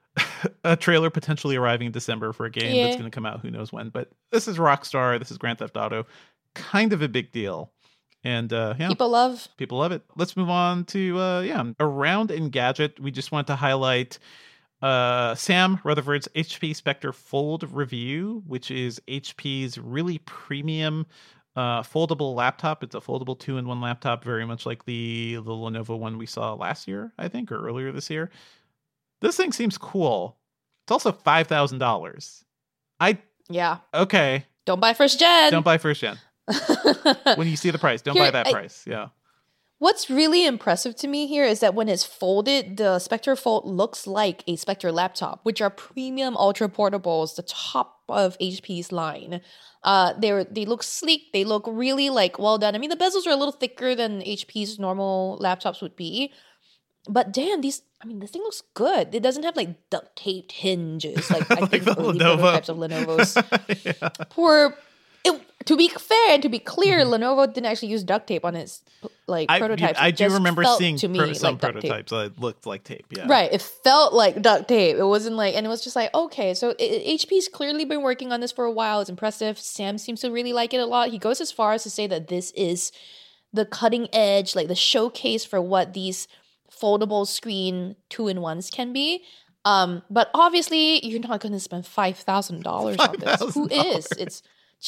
a trailer potentially arriving in December for a game yeah. that's going to come out who knows when. But this is Rockstar. This is Grand Theft Auto. Kind of a big deal. And uh, yeah,
people love.
People love it. Let's move on to, uh, yeah, Around Engadget. We just want to highlight uh, Sam Rutherford's H P Spectre Fold review, which is H P's really premium uh, foldable laptop. It's a foldable two-in-one laptop, very much like the, the Lenovo one we saw last year, I think, or earlier this year. This thing seems cool. It's also five thousand dollars. I
Yeah.
Okay.
Don't buy first gen.
Don't buy first gen. When you see the price, don't
Here,
buy that
I,
price. Yeah.
What's really impressive to me here is that when it's folded, the Spectre Fold looks like a Spectre laptop, which are premium ultra portables, the top of H P's line. Uh, they they look sleek. They look really like well done. I mean, the bezels are a little thicker than H P's normal laptops would be. But damn, these, I mean, this thing looks good. It doesn't have like duct taped hinges like I
like
think
the
early
Lenovo.
prototypes of Lenovo's. yeah. Poor, it, to be fair and to be clear, mm-hmm. Lenovo didn't actually use duct tape on its like
I,
prototypes.
I, I do remember seeing
to me
pro- some
like
prototypes that looked like tape. Yeah,
right. It felt like duct tape. It wasn't like, and it was just like, okay, so it, H P's clearly been working on this for a while. It's impressive. Sam seems to really like it a lot. He goes as far as to say that this is the cutting edge, like the showcase for what these foldable screen two-in-ones can be. Um, but obviously, you're not going to spend five thousand dollars on this. Who is? It's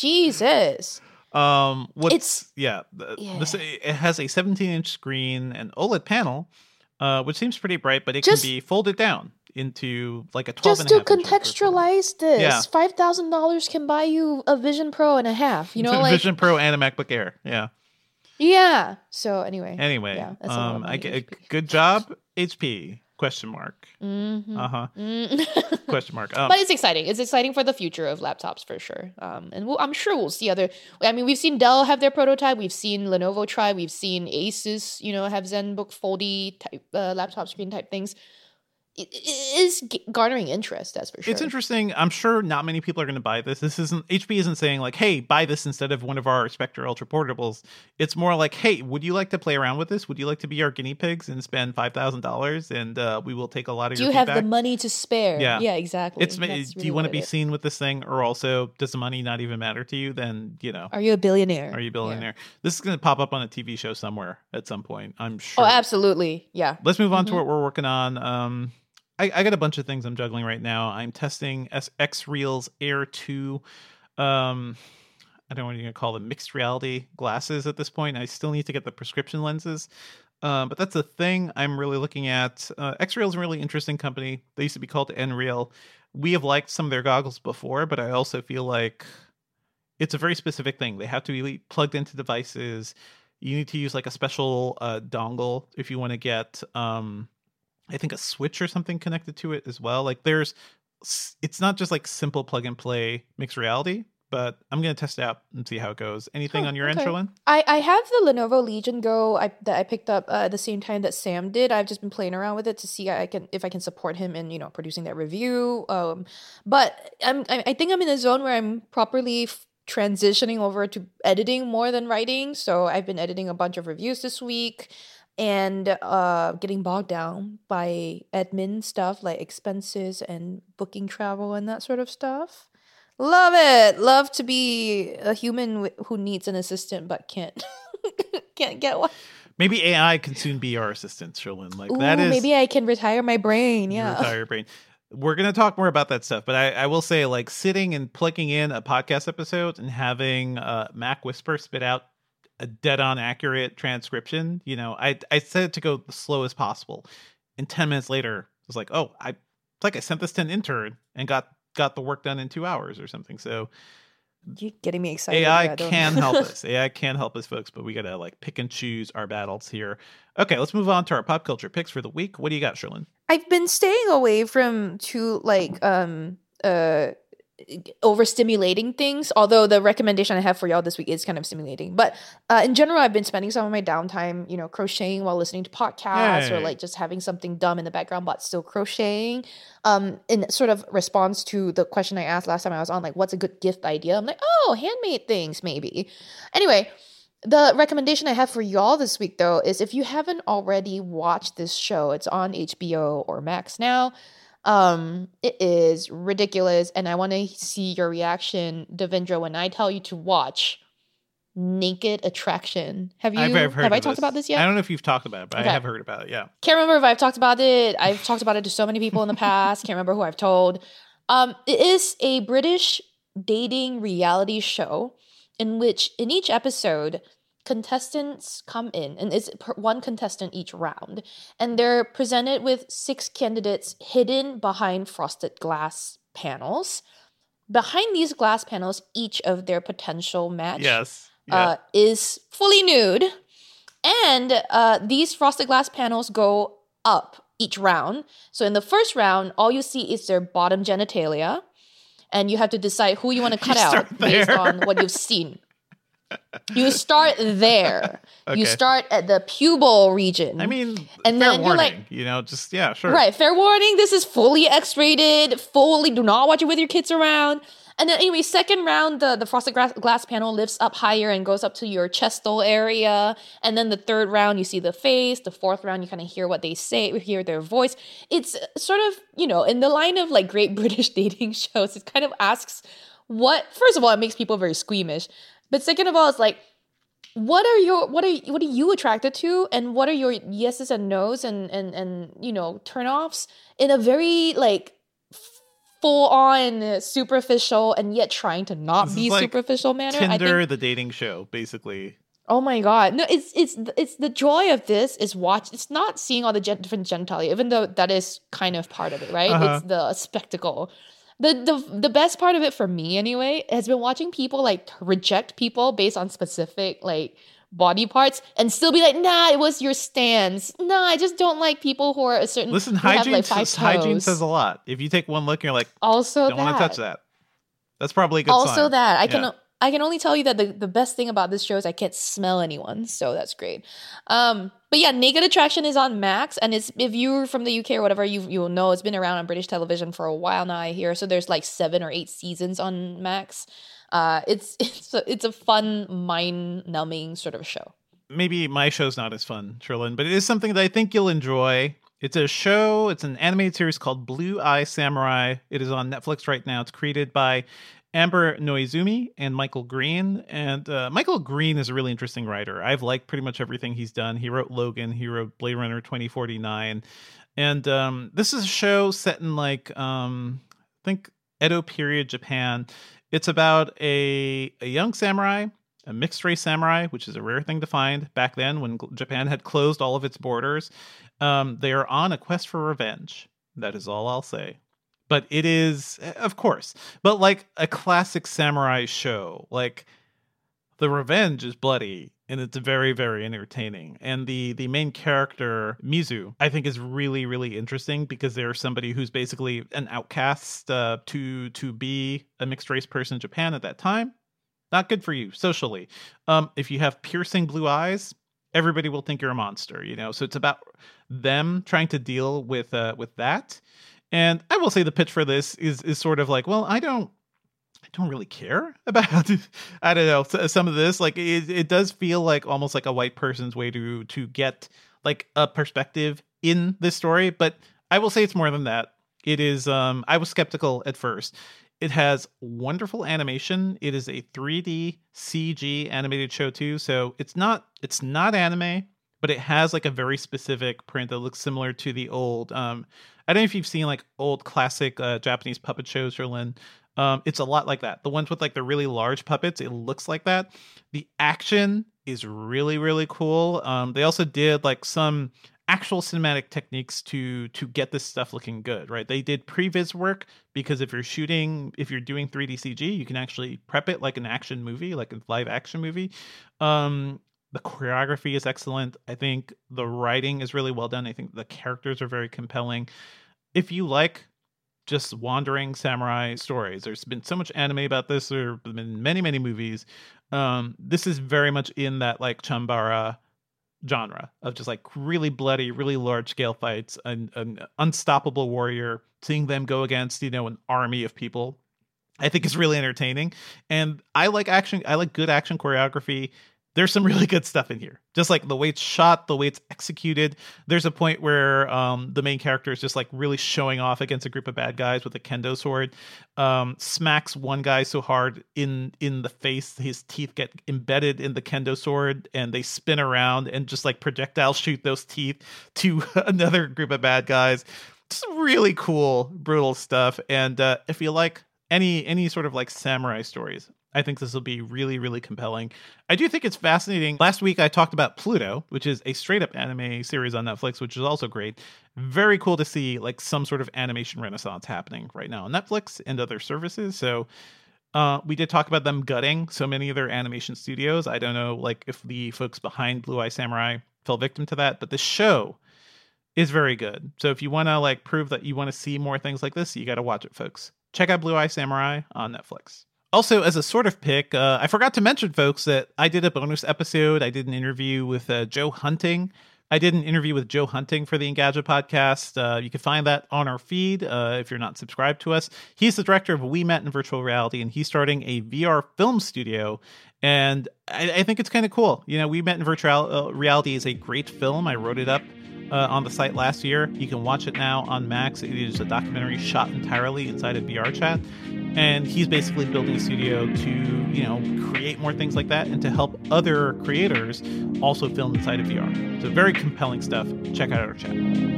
Jesus.
Um, what's
it's,
yeah, yeah. This it has a seventeen inch screen and OLED panel, uh, which seems pretty bright, but it just, can be folded down into like a twelve.
Just
and a
to
half
contextualize this,
yeah.
five thousand dollars can buy you a Vision Pro and a half. You know, like
Vision Pro and a MacBook Air. Yeah.
Yeah. So anyway.
Anyway,
yeah, that's
um, I get a good job, H P. Question mark.
Mm-hmm.
Uh huh.
Mm-hmm.
Question mark. Um,
but it's exciting. It's exciting for the future of laptops for sure. Um, and we'll, I'm sure we'll see other. I mean, we've seen Dell have their prototype. We've seen Lenovo try. We've seen Asus, you know, have ZenBook foldy type uh, laptop screen type things. It, it is garnering interest, that's for sure.
It's interesting. I'm sure not many people are going to buy this. This isn't H P isn't saying like, "Hey, buy this instead of one of our Spectre Ultra portables." It's more like, "Hey, would you like to play around with this? Would you like to be our guinea pigs and spend five thousand dollars and uh, we will take a lot of
do
your
you have
feedback?
the money to spare?"
Yeah,
yeah, exactly.
It's That's do really you want to be seen with this thing, or also does the money not even matter to you? Then you know,
are you a billionaire?
Are you a billionaire? Yeah. This is going to pop up on a T V show somewhere at some point, I'm sure.
Oh, absolutely. Yeah.
Let's move on mm-hmm. to what we're working on. Um, I, I got a bunch of things I'm juggling right now. I'm testing Xreal's Air two. Um, I don't know what you're going to call them, mixed reality glasses at this point. I still need to get the prescription lenses. Um, but that's a thing I'm really looking at. Uh, Xreal is a really interesting company. They used to be called Nreal. We have liked some of their goggles before, but I also feel like it's a very specific thing. They have to be plugged into devices. You need to use like a special uh, dongle if you want to get... Um, I think a switch or something connected to it as well. Like there's, it's not just like simple plug and play mixed reality, but I'm going to test it out and see how it goes. Anything oh, on your
okay.
end, Sherlyn?
I, I have the Lenovo Legion Go I, that I picked up uh, at the same time that Sam did. I've just been playing around with it to see I can if I can support him in, you know, producing that review. Um, but I'm, I, I think I'm in a zone where I'm properly f- transitioning over to editing more than writing. So I've been editing a bunch of reviews this week. And uh, getting bogged down by admin stuff like expenses and booking travel and that sort of stuff. Love it. Love to be a human w- who needs an assistant but can't can't get one.
Maybe A I can soon be our assistant, Sherlyn. Like
Ooh,
that is.
Maybe I can retire my brain. Yeah,
retire your brain. We're gonna talk more about that stuff, but I, I will say, like sitting and plugging in a podcast episode and having uh, Mac Whisper spit out a dead-on accurate transcription. You know, I I said it to go the slowest possible, and ten minutes later, was like, oh, I it's like I sent this to an intern and got got the work done in two hours or something. So
you're getting me excited.
A I
yeah,
can help us. A I can help us, folks, but we gotta like pick and choose our battles here. Okay, let's move on to our pop culture picks for the week. What do you got, Sherlyn?
I've been staying away from too like um uh overstimulating things, although the recommendation I have for y'all this week is kind of stimulating. But uh, in general, I've been spending some of my downtime, you know, crocheting while listening to podcasts
Yay.
or like just having something dumb in the background but still crocheting. Um, in sort of response to the question I asked last time I was on, like, what's a good gift idea? I'm like, oh, handmade things maybe. Anyway, the recommendation I have for y'all this week, though, is if you haven't already watched this show, it's on H B O or Max now. Um, it is ridiculous, and I want to see your reaction, Devendra, when I tell you to watch Naked Attraction. Have you?
I've, I've heard
have
of
I talked
this.
about this yet?
I don't know if you've talked about it, but
Okay.
I have heard about it. Yeah,
Can't remember if I've talked about it. I've talked about it to so many people in the past. Can't remember who I've told. Um, it is a British dating reality show in which, in each episode, contestants come in, and it's per one contestant each round, and they're presented with six candidates hidden behind frosted glass panels. Behind these glass panels, each of their potential match
yes, yeah.
uh, is fully nude, and uh, these frosted glass panels go up each round. So in the first round, all you see is their bottom genitalia, and you have to decide who you want to cut
You
out
start
based
there.
on what you've seen. You start there.
Okay.
You start at the pubal region.
I mean,
And
fair
then you're
warning,
like-
you know, just yeah, sure,
Right, fair warning, this is fully X-rated, fully, do not watch it with your kids around. And then anyway, second round, the, the frosted glass, glass panel lifts up higher and goes up to your chestal area. And then the third round, you see the face. The fourth round, you kind of hear what they say, hear their voice. It's sort of, you know, in the line of like great British dating shows, it kind of asks what, first of all, it makes people very squeamish. But second of all, it's like, what are your what are what are you attracted to, and what are your yeses and nos and and and you know turnoffs in a very like full on superficial and yet trying to not
This
be
is like
superficial manner. I
Tinder,
think.
the dating show, basically.
Oh my god, no! It's it's it's the joy of this is watch. It's not seeing all the gen- different genitalia, even though that is kind of part of it, right?
Uh-huh.
It's the spectacle. The, the the best part of it for me anyway has been watching people like reject people based on specific like body parts and still be like, nah, it was your stance. Nah, I just don't like people who are a certain
Listen,
who have,
hygiene
like, five
says, hygiene
toes.
says a lot. If you take one look, and you're like,
Also
don't
that.
want to touch that. That's probably a good
Also
sign.
that I can
Yeah.
I can only tell you that the, the best thing about this show is I can't smell anyone, so that's great. Um, but yeah, Naked Attraction is on Max, and it's if you're from the U K or whatever, you you'll know it's been around on British television for a while now. I hear so there's like seven or eight seasons on Max. Uh, it's it's a, it's a fun, mind numbing sort of show.
Maybe my show's not as fun, Sherlyn, but it is something that I think you'll enjoy. It's a show. It's an animated series called Blue Eye Samurai. It is on Netflix right now. It's created by Amber Noizumi and Michael Green. And uh, Michael Green is a really interesting writer. I've liked pretty much everything he's done. He wrote Logan. He wrote Blade Runner twenty forty-nine. And um, this is a show set in like, um, I think, Edo period Japan. It's about a, a young samurai, a mixed race samurai, which is a rare thing to find back then when Japan had closed all of its borders. Um, they are on a quest for revenge. That is all I'll say. But it is, of course, but like a classic samurai show. Like the revenge is bloody and it's very, very entertaining. And the the main character, Mizu, I think is really, really interesting because there's somebody who's basically an outcast uh, to to be a mixed race person in Japan at that time. Not good for you socially. Um, if you have piercing blue eyes, everybody will think you're a monster, you know? So it's about them trying to deal with uh, with that. And I will say the pitch for this is is sort of like, well, I don't I don't really care about, I don't know, some of this. Like it, it does feel like almost like a white person's way to to get like a perspective in this story. But I will say it's more than that. It is, um, I was skeptical at first. It has wonderful animation. It is a three D C G animated show too. So it's not it's not anime, but it has like a very specific print that looks similar to the old. Um, I don't know if you've seen like old classic uh, Japanese puppet shows, Sherlyn. Um, it's a lot like that. The ones with like the really large puppets, it looks like that. The action is really, really cool. Um, they also did like some actual cinematic techniques to to get this stuff looking good, right? They did previs work because if you're shooting, if you're doing three D C G, you can actually prep it like an action movie, like a live action movie. Um, the choreography is excellent. I think the writing is really well done. I think the characters are very compelling. If you like just wandering samurai stories, there's been so much anime about this. There have been many, many movies. Um, this is very much in that like Chambara genre of just like really bloody, really large scale fights, and an unstoppable warrior, seeing them go against, you know, an army of people, I think is really entertaining. And I like action. I like good action choreography. There's some really good stuff in here. Just like the way it's shot, the way it's executed. There's a point where um, the main character is just like really showing off against a group of bad guys with a kendo sword. Um, smacks one guy so hard in in the face, his teeth get embedded in the kendo sword, and they spin around and just like projectile shoot those teeth to another group of bad guys. Just really cool, brutal stuff. And uh, if you like any any sort of like samurai stories, I think this will be really, really compelling. I do think it's fascinating. Last week, I talked about Pluto, which is a straight-up anime series on Netflix, which is also great. Very cool to see like some sort of animation renaissance happening right now on Netflix and other services. So uh, we did talk about them gutting so many of their animation studios. I don't know like if the folks behind Blue Eye Samurai fell victim to that, but the show is very good. So if you want to like prove that you want to see more things like this, you got to watch it, folks. Check out Blue Eye Samurai on Netflix. Also, as a sort of pick, uh, I forgot to mention, folks, that I did a bonus episode. I did an interview with uh, Joe Hunting. I did an interview with Joe Hunting for the Engadget podcast. Uh, you can find that on our feed uh, if you're not subscribed to us. He's the director of We Met in Virtual Reality, and he's starting a V R film studio. And I, I think it's kind of cool. You know, We Met in Virtual uh, Reality is a great film. I wrote it up Uh, on the site last year. You can watch it now on Max. It is a documentary shot entirely inside of VRChat, and he's basically building a studio to, you know, create more things like that and to help other creators also film inside of V R. So very compelling stuff. Check out our chat.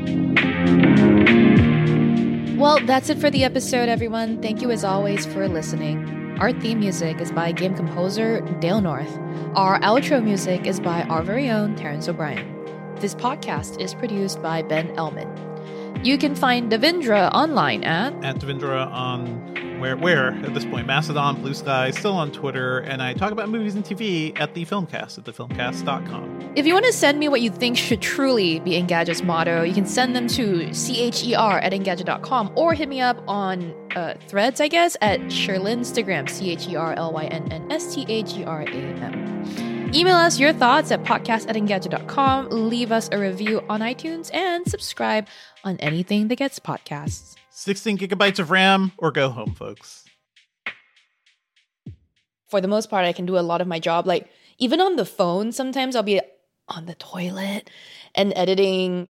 Well, that's it for the episode, everyone. Thank you as always for listening. Our theme music is by game composer Dale North. Our outro music is by our very own Terrence O'Brien. This podcast is produced by Ben Elman. You can find Devindra online at...
At Devindra on... Where, where at this point? Mastodon, Blue Sky, still on Twitter, and I talk about movies and T V at The Filmcast at the filmcast dot com.
If you want to send me what you think should truly be Engadget's motto, you can send them to cher at engadget dot com or hit me up on uh, Threads, I guess, at Sherlynstagram, C H E R L Y N N S T A G R A M. Email us your thoughts at podcast at engadget dot com, leave us a review on iTunes, and subscribe on anything that gets podcasts.
sixteen gigabytes of RAM or go home, folks.
For the most part, I can do a lot of my job. Like, even on the phone, sometimes I'll be on the toilet and editing